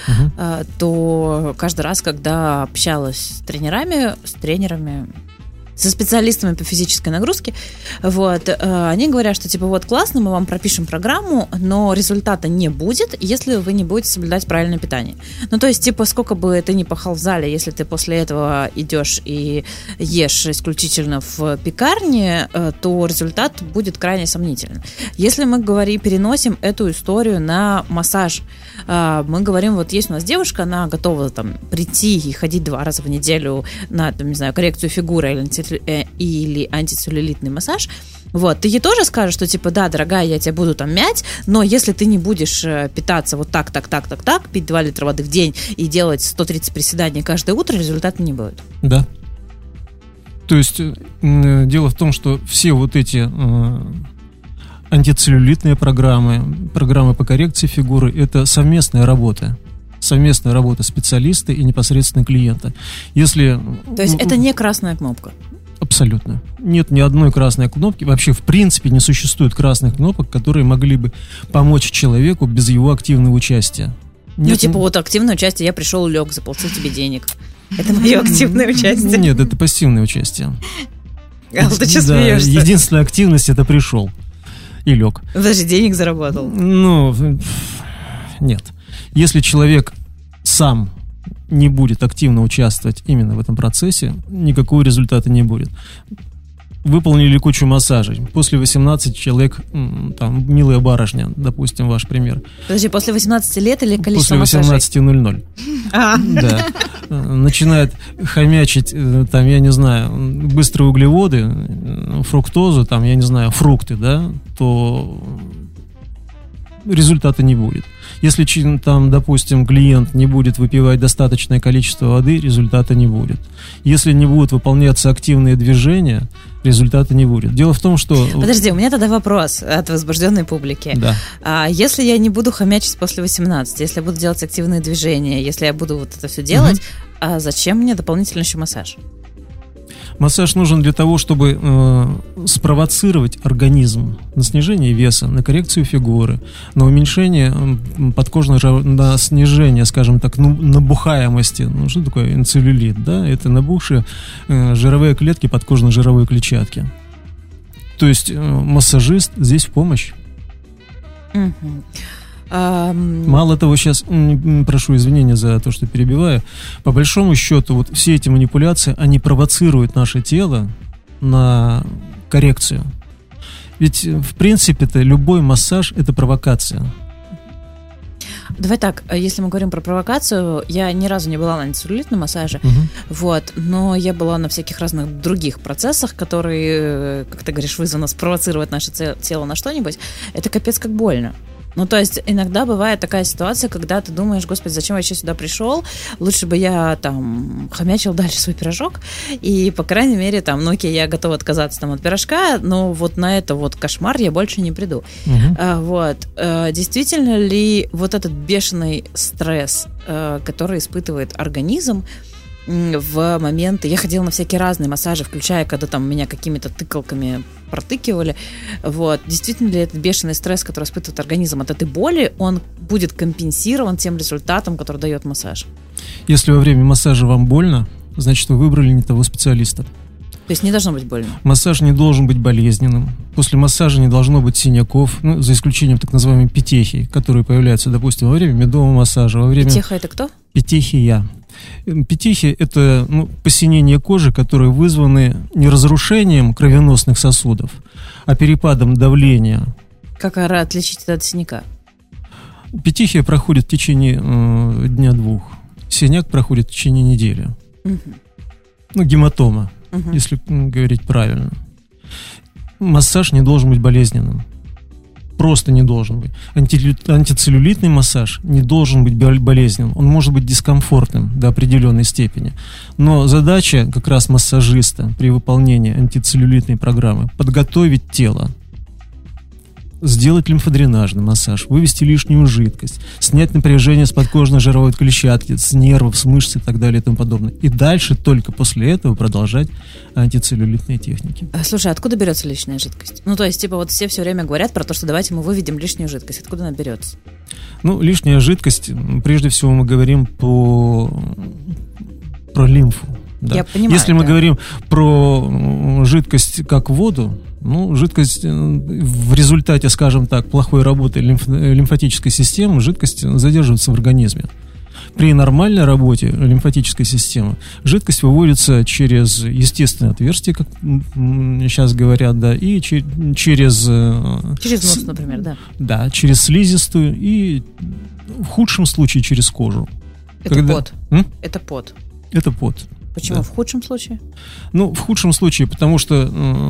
то каждый раз, когда общалась с тренерами, со специалистами по физической нагрузке, вот, они говорят, что типа вот классно, мы вам пропишем программу, но результата не будет, если вы не будете соблюдать правильное питание. Ну, то есть, типа, сколько бы ты ни пахал в зале, если ты после этого идешь и ешь исключительно в пекарне, то результат будет крайне сомнителен. Если мы переносим эту историю на массаж, мы говорим, вот есть у нас девушка, она готова там прийти и ходить 2 раза в неделю на, там, не знаю, коррекцию фигуры или антицеллюлитный массаж, вот, ты ей тоже скажешь, что типа, да, дорогая, я тебя буду там мять, но если ты не будешь питаться вот так, пить 2 литра воды в день и делать 130 приседаний каждое утро, результата не будет. Да. То есть дело в том, что все вот эти антицеллюлитные программы по коррекции фигуры – это совместная работа специалиста и непосредственно клиента. Если... То есть это не красная кнопка? Абсолютно. Нет ни одной красной кнопки. Вообще, в принципе, не существует красных кнопок, которые могли бы помочь человеку без его активного участия. Нет, ну, типа, вот активное участие, я пришел, лег, заплатил тебе денег. Это мое активное участие? Нет, это пассивное участие. А ты что смеешься? Единственная активность – это пришел и лег. Даже денег заработал? Ну, нет. Если человек сам не будет активно участвовать именно в этом процессе, никакого результата не будет. Выполнили кучу массажей. После 18 человек, там, милая барышня, допустим, ваш пример. Подожди, после 18 лет или количество массажей? После 18:00. Да. Начинает хомячить, там, я не знаю, быстрые углеводы, фруктозу, там, я не знаю, фрукты, да, то результата не будет. Если там, допустим, клиент не будет выпивать достаточное количество воды, результата не будет. Если не будут выполняться активные движения, результата не будет. Дело в том, что... Подожди, у меня тогда вопрос от возбужденной публики. Да. Если я не буду хомячить после 18, если я буду делать активные движения, если я буду вот это все делать, а зачем мне дополнительно еще массаж? Массаж нужен для того, чтобы спровоцировать организм на снижение веса, на коррекцию фигуры, на уменьшение подкожной, на снижение, скажем так, набухаемости. Ну, что такое целлюлит? Да? Это набухшие жировые клетки подкожной жировой клетчатки. То есть массажист здесь в помощь. Мало того, сейчас, прошу извинения за то, что перебиваю, по большому счету, вот все эти манипуляции, они провоцируют наше тело на коррекцию. Ведь, в принципе-то, любой массаж – это провокация. Давай так, если мы говорим про провокацию, я ни разу не была на антицеллюлитном массаже, вот, но я была на всяких разных других процессах, которые, как ты говоришь, вызваны спровоцировать наше тело на что-нибудь. Это капец как больно. Ну, то есть иногда бывает такая ситуация, когда ты думаешь, господи, зачем я еще сюда пришел? Лучше бы я там хомячил дальше свой пирожок. И, по крайней мере, там, ну окей, я готова отказаться там от пирожка, но вот на это вот кошмар я больше не приду. Вот. Действительно ли вот этот бешеный стресс, который испытывает организм в моменты... Я ходила на всякие разные массажи, включая, когда там меня какими-то тыкалками протыкивали. Вот. Действительно ли этот бешеный стресс, который испытывает организм от этой боли, он будет компенсирован тем результатом, который дает массаж? Если во время массажа вам больно, значит, вы выбрали не того специалиста. То есть не должно быть больно? Массаж не должен быть болезненным. После массажа не должно быть синяков, ну, за исключением так называемой петехии, которые появляются, допустим, во время медового массажа. Во время... Петеха — это кто? Петехия. Петехи – это посинение кожи, которые вызваны не разрушением кровеносных сосудов, а перепадом давления. Как отличить это от синяка? Петехия проходит в течение дня-двух. Синяк проходит в течение недели. Ну, гематома, если говорить правильно. Массаж не должен быть болезненным. Просто не должен быть. Антицеллюлитный массаж не должен быть болезненным. Он может быть дискомфортным до определенной степени. Но задача как раз массажиста при выполнении антицеллюлитной программы – подготовить тело, сделать лимфодренажный массаж, вывести лишнюю жидкость, снять напряжение с подкожно-жировой клетчатки, с нервов, с мышц и так далее и тому подобное. И дальше только после этого продолжать антицеллюлитные техники. Слушай, откуда берется лишняя жидкость? Ну, то есть, типа, вот все время говорят про то, что давайте мы выведем лишнюю жидкость. Откуда она берется? Ну, лишняя жидкость, прежде всего мы говорим про лимфу. Да. Я понимаю, если мы говорим про жидкость как воду, ну, жидкость в результате, скажем так, плохой работы лимфатической системы, жидкость задерживается в организме. При нормальной работе лимфатической системы жидкость выводится через естественное отверстие, как сейчас говорят, да, и через нос, например, да. Да, через слизистую и в худшем случае через кожу. Это пот. Это пот. Это пот. Почему в худшем случае? Ну, в худшем случае, потому что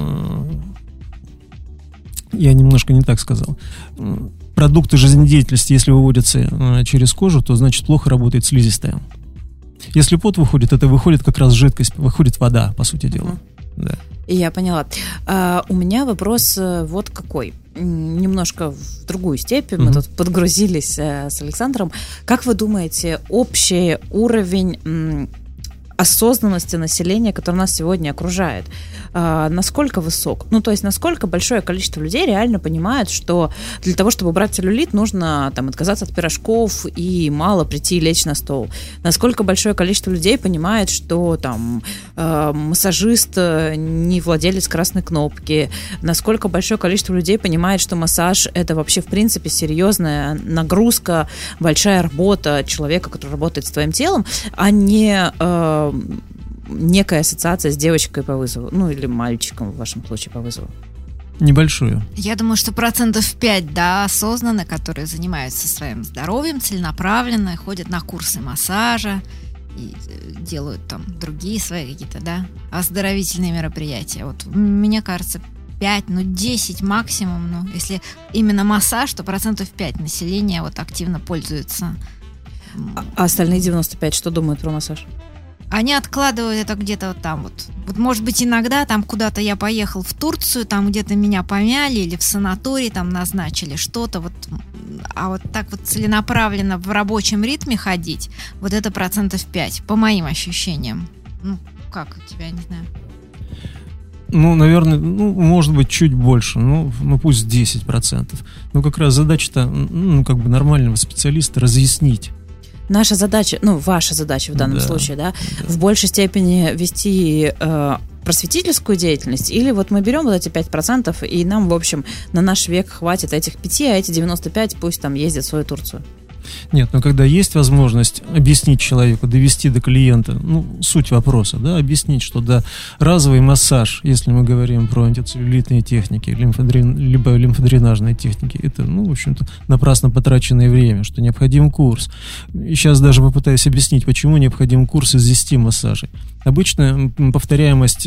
я немножко не так сказал. Продукты жизнедеятельности, если выводятся через кожу, то значит плохо работает слизистая. Если пот выходит, это выходит как раз жидкость, выходит вода, по сути дела. Да. Я поняла. У меня вопрос вот какой. Немножко в другую степень. Мы тут подгрузились с Александром. Как вы думаете, общий уровень осознанности населения, которое нас сегодня окружает, насколько высок? Ну, то есть, насколько большое количество людей реально понимает, что для того, чтобы убрать целлюлит, нужно там отказаться от пирожков и мало прийти и лечь на стол? Насколько большое количество людей понимает, что там массажист не владелец красной кнопки? Насколько большое количество людей понимает, что массаж — это вообще, в принципе, серьезная нагрузка, большая работа человека, который работает с твоим телом, а не некая ассоциация с девочкой по вызову, ну или мальчиком в вашем случае по вызову? Небольшую. Я думаю, что 5%, да, осознанно, которые занимаются своим здоровьем целенаправленно, ходят на курсы массажа и делают там другие свои какие-то, да, оздоровительные мероприятия. Вот мне кажется, 5, 10 максимум, ну, если именно массаж, то 5% населения вот активно пользуются. А остальные 95 что думают про массаж? Они откладывают это где-то вот там вот. Вот, может быть, иногда там куда-то я поехал в Турцию, там где-то меня помяли или в санаторий там назначили что-то вот. А вот так вот целенаправленно в рабочем ритме ходить, вот это 5%, по моим ощущениям. Ну, как у тебя, не знаю. Ну, наверное, может быть, чуть больше, ну пусть 10%. Но как раз задача-то, как бы нормального специалиста разъяснить. Наша задача, ваша задача в данном случае, да, в большей степени вести просветительскую деятельность, или вот мы берем вот эти 5%, и нам, в общем, на наш век хватит этих 5, а эти 95 пусть там ездят в свою Турцию. Нет, но когда есть возможность объяснить человеку, довести до клиента, суть вопроса, да, объяснить, что да, разовый массаж, если мы говорим про антицеллюлитные техники, либо лимфодренажные техники, это, в общем-то, напрасно потраченное время, что необходим курс. И сейчас даже попытаюсь объяснить, почему необходим курс из 10 массажей. Обычно повторяемость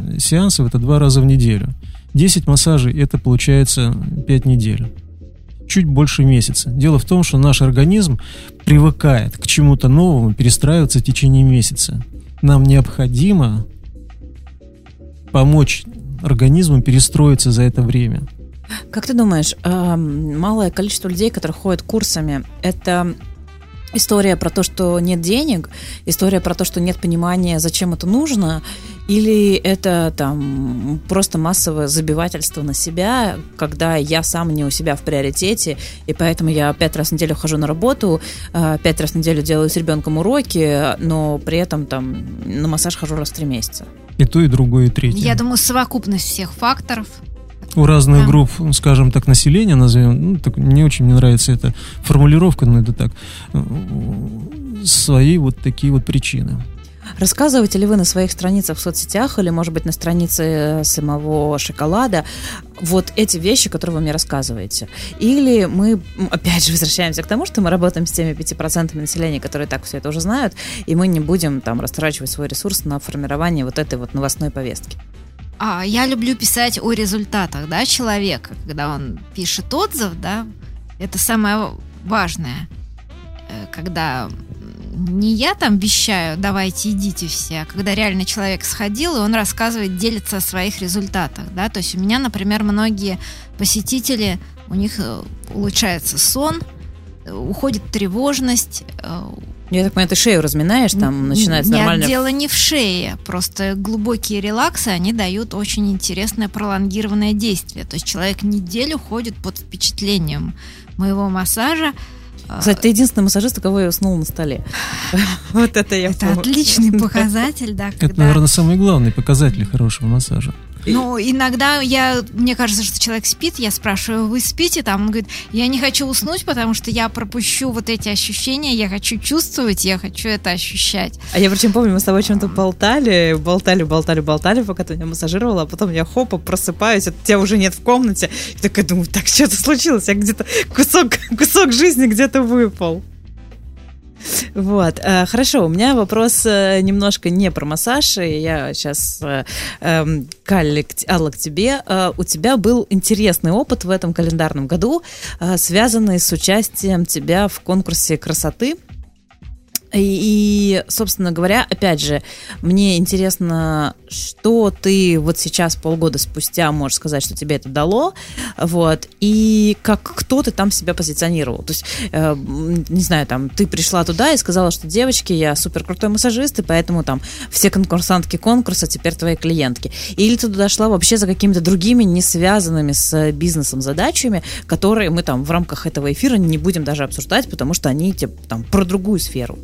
сеансов — это 2 раза в неделю. 10 массажей — это получается 5 недель. чуть больше месяца. Дело в том, что наш организм привыкает к чему-то новому, перестраиваться в течение месяца. Нам необходимо помочь организму перестроиться за это время. Как ты думаешь, малое количество людей, которые ходят курсами, это история про то, что нет денег, история про то, что нет понимания, зачем это нужно, или это там просто массовое забивательство на себя, когда я сам не у себя в приоритете, и поэтому я 5 раз в неделю хожу на работу, 5 раз в неделю делаю с ребенком уроки, но при этом там на массаж хожу раз в 3 месяца. И то, и другое, и третье. Я думаю, совокупность всех факторов. У разных групп, скажем так, населения, назовем, так, не очень мне нравится эта формулировка, но это так, свои вот такие вот причины. Рассказываете ли вы на своих страницах в соцсетях или, может быть, на странице самого шоколада вот эти вещи, которые вы мне рассказываете? Или мы, опять же, возвращаемся к тому, что мы работаем с теми 5% населения, которые так все это уже знают, и мы не будем там растрачивать свой ресурс на формирование вот этой вот новостной повестки? Я люблю писать о результатах, да, человека. Когда он пишет отзыв, да, это самое важное. Когда не я там вещаю, давайте идите все, а когда реально человек сходил, и он рассказывает, делится о своих результатах, да. То есть у меня, например, многие посетители, у них улучшается сон, уходит тревожность. Я так понимаю, ты шею разминаешь, там начинается нормально. Нет, дело не в шее, просто глубокие релаксы, они дают очень интересное пролонгированное действие. То есть человек неделю ходит под впечатлением моего массажа. Кстати, ты единственный массажист, у кого я уснул на столе. Вот это я помню. Это отличный показатель, да. Это, наверное, самый главный показатель хорошего массажа. Ну, иногда мне кажется, что человек спит, я спрашиваю, вы спите? Там он говорит, я не хочу уснуть, потому что я пропущу вот эти ощущения, я хочу чувствовать, я хочу это ощущать. А я причем помню, мы с тобой о чем-то болтали, пока ты меня массажировала, а потом я просыпаюсь, а тебя уже нет в комнате, и такая думаю, так, что-то случилось, я где-то кусок жизни где-то выпал. Вот, хорошо, у меня вопрос немножко не про массаж, и я сейчас, Алла, к тебе. У тебя был интересный опыт в этом календарном году, связанный с участием тебя в конкурсе красоты. И, собственно говоря, опять же, мне интересно, что ты вот сейчас, полгода спустя, можешь сказать, что тебе это дало, вот, и кто ты там себя позиционировал. То есть, не знаю, там, ты пришла туда и сказала, что, девочки, я супер крутой массажист, и поэтому там все конкурсантки конкурса теперь твои клиентки. Или ты туда шла вообще за какими-то другими, не связанными с бизнесом задачами, которые мы там в рамках этого эфира не будем даже обсуждать, потому что они там про другую сферу.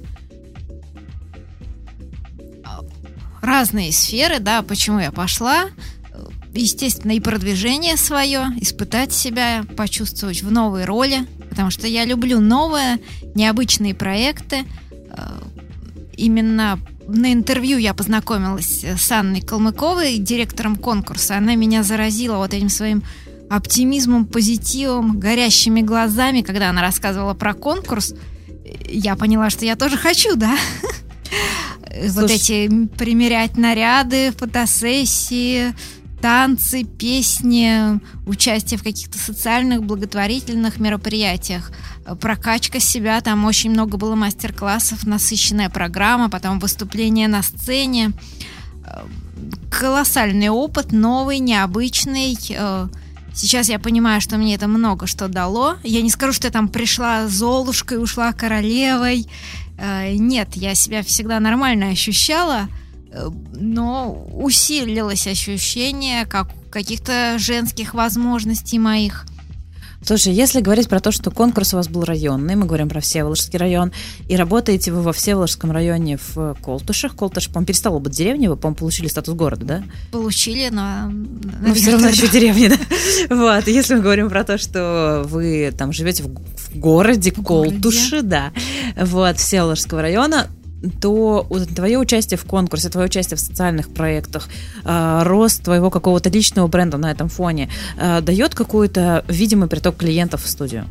Разные сферы, да, почему я пошла. Естественно, и продвижение свое, испытать себя, почувствовать в новой роли, потому что я люблю новые, необычные проекты. Именно на интервью я познакомилась с Анной Калмыковой, директором конкурса. Она меня заразила вот этим своим оптимизмом, позитивом, горящими глазами. Когда она рассказывала про конкурс, я поняла, что я тоже хочу, да. Вот эти примерять наряды, фотосессии, танцы, песни, участие в каких-то социальных, благотворительных мероприятиях, прокачка себя, там очень много было мастер-классов, насыщенная программа, потом выступления на сцене. Колоссальный опыт, новый, необычный. Сейчас я понимаю, что мне это много что дало. Я не скажу, что я там пришла Золушкой, ушла королевой. Нет, я себя всегда нормально ощущала, но усилилось ощущение каких-то женских возможностей моих. Слушай, если говорить про то, что конкурс у вас был районный, мы говорим про Всеволожский район, и работаете вы во Всеволожском районе в Колтушах. Колтуш, по-моему, перестала быть деревней, вы, по-моему, получили статус города, да? Получили, но все равно еще деревня, да? Вот, если мы говорим про то, что вы там живете в городе Колтуши, да, вот, Всеволожского района, то твое участие в конкурсе, твое участие в социальных проектах, рост твоего какого-то личного бренда на этом фоне дает какой-то видимый приток клиентов в студию?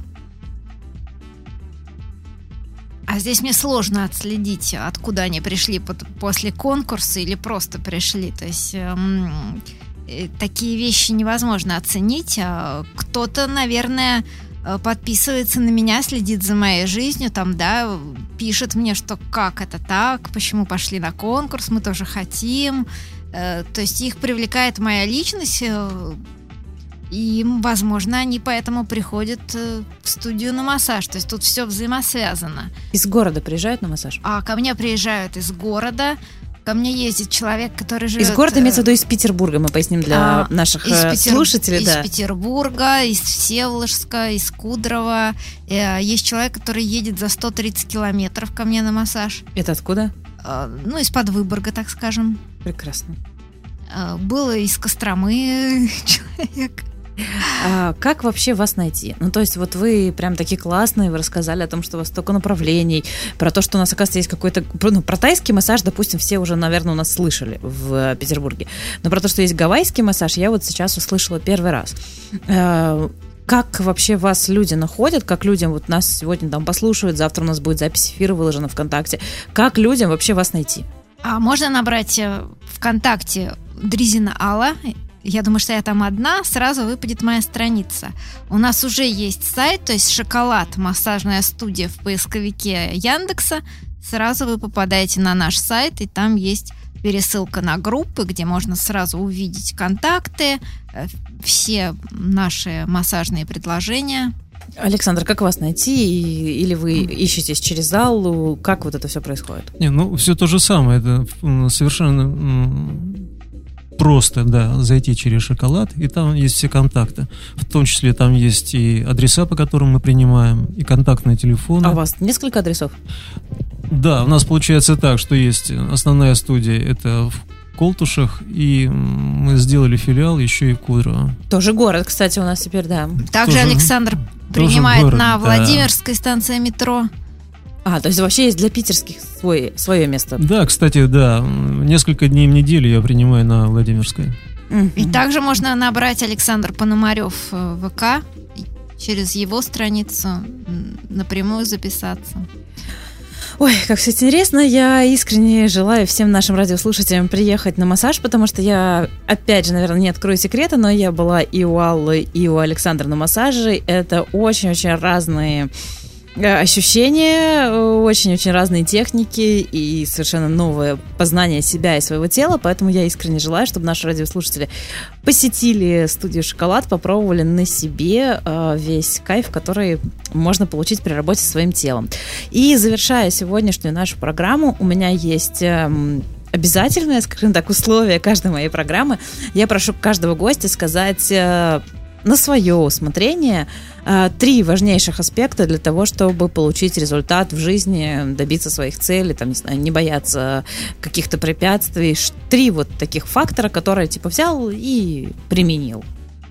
А здесь мне сложно отследить, откуда они пришли после конкурса или просто пришли. То есть такие вещи невозможно оценить. Кто-то, наверное, подписывается на меня, следит за моей жизнью, там, да, пишет мне, что как это так, почему пошли на конкурс, мы тоже хотим. То есть их привлекает моя личность, и, возможно, они поэтому приходят в студию на массаж. То есть тут все взаимосвязано. Из города приезжают на массаж? А ко мне приезжают из города. Ко мне ездит человек, который живет... Из города имеется в виду из Петербурга, мы поясним для наших слушателей. Из Петербурга, из Всеволожска, из Кудрово. Есть человек, который едет за 130 километров ко мне на массаж. Это откуда? Из-под Выборга, так скажем. Прекрасно. Было из Костромы человек. Как вообще вас найти? Ну, то есть вот вы прям такие классные, вы рассказали о том, что у вас столько направлений, про то, что у нас, оказывается, есть какой-то... Ну, про тайский массаж, допустим, все уже, наверное, у нас слышали в Петербурге. Но про то, что есть гавайский массаж, я вот сейчас услышала первый раз. Как вообще вас люди находят? Как людям, вот нас сегодня там послушают, завтра у нас будет запись эфира выложена ВКонтакте. Как людям вообще вас найти? Можно набрать ВКонтакте Дризина Алла. Я думаю, что я там одна, сразу выпадет моя страница. У нас уже есть сайт, то есть «Шоколад», массажная студия в поисковике Яндекса. Сразу вы попадаете на наш сайт, и там есть пересылка на группы, где можно сразу увидеть контакты, все наши массажные предложения. Александр, как вас найти? Или вы ищетесь через зал? Как вот это все происходит? Все то же самое. Это совершенно... Просто, да, зайти через «Шоколад», и там есть все контакты. В том числе там есть и адреса, по которым мы принимаем, и контактные телефоны. А у вас несколько адресов? Да, у нас получается так, что есть основная студия, это в Колтушах, и мы сделали филиал еще и в Кудрово. Тоже город, кстати, у нас теперь, да. Также тоже, Александр принимает город, на Владимирской станции метро. То есть вообще есть для питерских свое место. Да, кстати, да. Несколько дней в неделю я принимаю на Владимирской. И также можно набрать Александр Пономарев в ВК, через его страницу напрямую записаться. Ой, как все интересно. Я искренне желаю всем нашим радиослушателям приехать на массаж, потому что я, опять же, наверное, не открою секрета, но я была и у Аллы, и у Александра на массаже. Это очень-очень разные ощущения, очень-очень разные техники и совершенно новое познание себя и своего тела, поэтому я искренне желаю, чтобы наши радиослушатели посетили студию «Шоколад», попробовали на себе весь кайф, который можно получить при работе со своим телом. И завершая сегодняшнюю нашу программу, у меня есть обязательное, скажем так, условие каждой моей программы. Я прошу каждого гостя сказать на свое усмотрение 3 важнейших аспекта для того, чтобы получить результат в жизни, добиться своих целей, там, не знаю, не бояться каких-то препятствий. 3 вот таких фактора, которые типа взял и применил.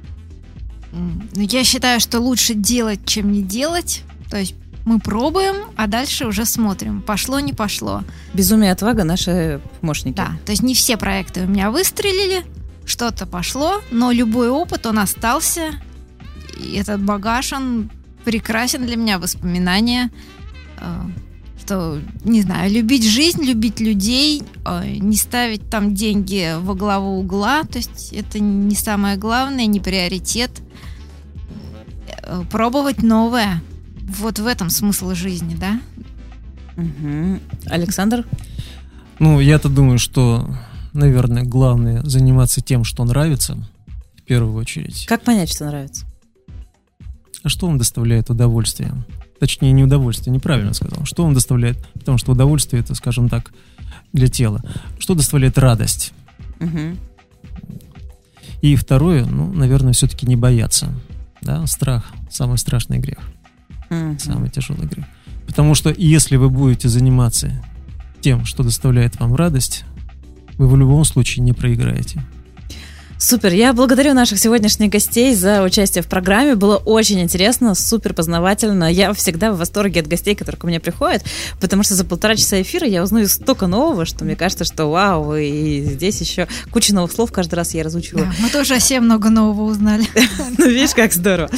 Я считаю, что лучше делать, чем не делать. То есть мы пробуем, а дальше уже смотрим, пошло, не пошло. Безумие и отвага — наши помощники. Да, то есть не все проекты у меня выстрелили, что-то пошло, но любой опыт, он остался. И этот багаж, он прекрасен для меня, воспоминания. Что, не знаю, любить жизнь, любить людей, не ставить там деньги во главу угла. То есть это не самое главное, не приоритет. Пробовать новое. Вот в этом смысл жизни, да? Угу. Александр? Я-то думаю, что... Наверное, главное заниматься тем, что нравится, в первую очередь. Как понять, что нравится? А что вам доставляет удовольствие? Точнее, не удовольствие, неправильно сказал. Что вам доставляет? Потому что удовольствие — это, скажем так, для тела. Что доставляет радость? Угу. И второе, наверное, все-таки не бояться. Да? Страх — самый страшный грех. Угу. Самый тяжелый грех. Потому что если вы будете заниматься тем, что доставляет вам радость, вы в любом случае не проиграете. Супер, я благодарю наших сегодняшних гостей за участие в программе, было очень интересно, супер познавательно, я всегда в восторге от гостей, которые ко мне приходят, потому что за 1,5 часа эфира я узнаю столько нового, что мне кажется, что вау, и здесь еще куча новых слов каждый раз я разучиваю. Да, мы тоже о себе много нового узнали. Видишь, как здорово.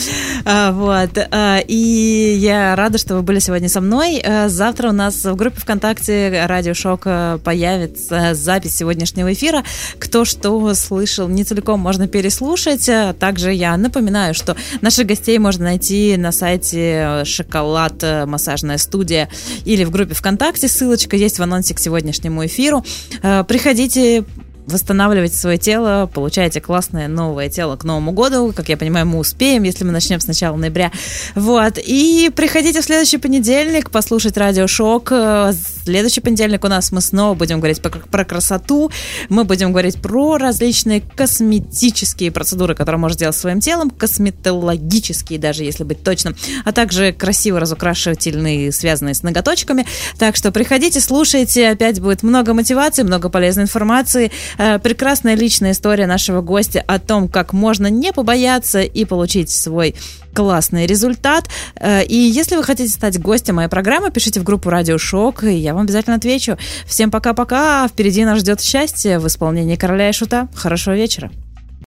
И я рада, что вы были сегодня со мной. Завтра у нас в группе ВКонтакте «Радио Шок» появится запись сегодняшнего эфира. Кто что слышал, не целиком можно переслушать. Также я напоминаю, что наших гостей можно найти на сайте «Шоколад. Массажная студия» или в группе ВКонтакте. Ссылочка есть в анонсе к сегодняшнему эфиру. Приходите, восстанавливайте свое тело, получаете классное новое тело к Новому году. Как я понимаю, мы успеем, если мы начнем с начала ноября. Вот. И приходите в следующий понедельник послушать Радио Шок. Следующий понедельник у нас мы снова будем говорить про красоту. Мы будем говорить про различные косметические процедуры, которые можно делать своим телом, косметологические даже, если быть точным, а также красиво разукрашивательные, связанные с ноготочками. Так что приходите, слушайте. Опять будет много мотивации, много полезной информации. Прекрасная личная история нашего гостя о том, как можно не побояться и получить свой классный результат. И если вы хотите стать гостем моей программы, пишите в группу Радио Шок, и я вам обязательно отвечу. Всем пока-пока. Впереди нас ждет счастье в исполнении Короля и Шута. Хорошего вечера.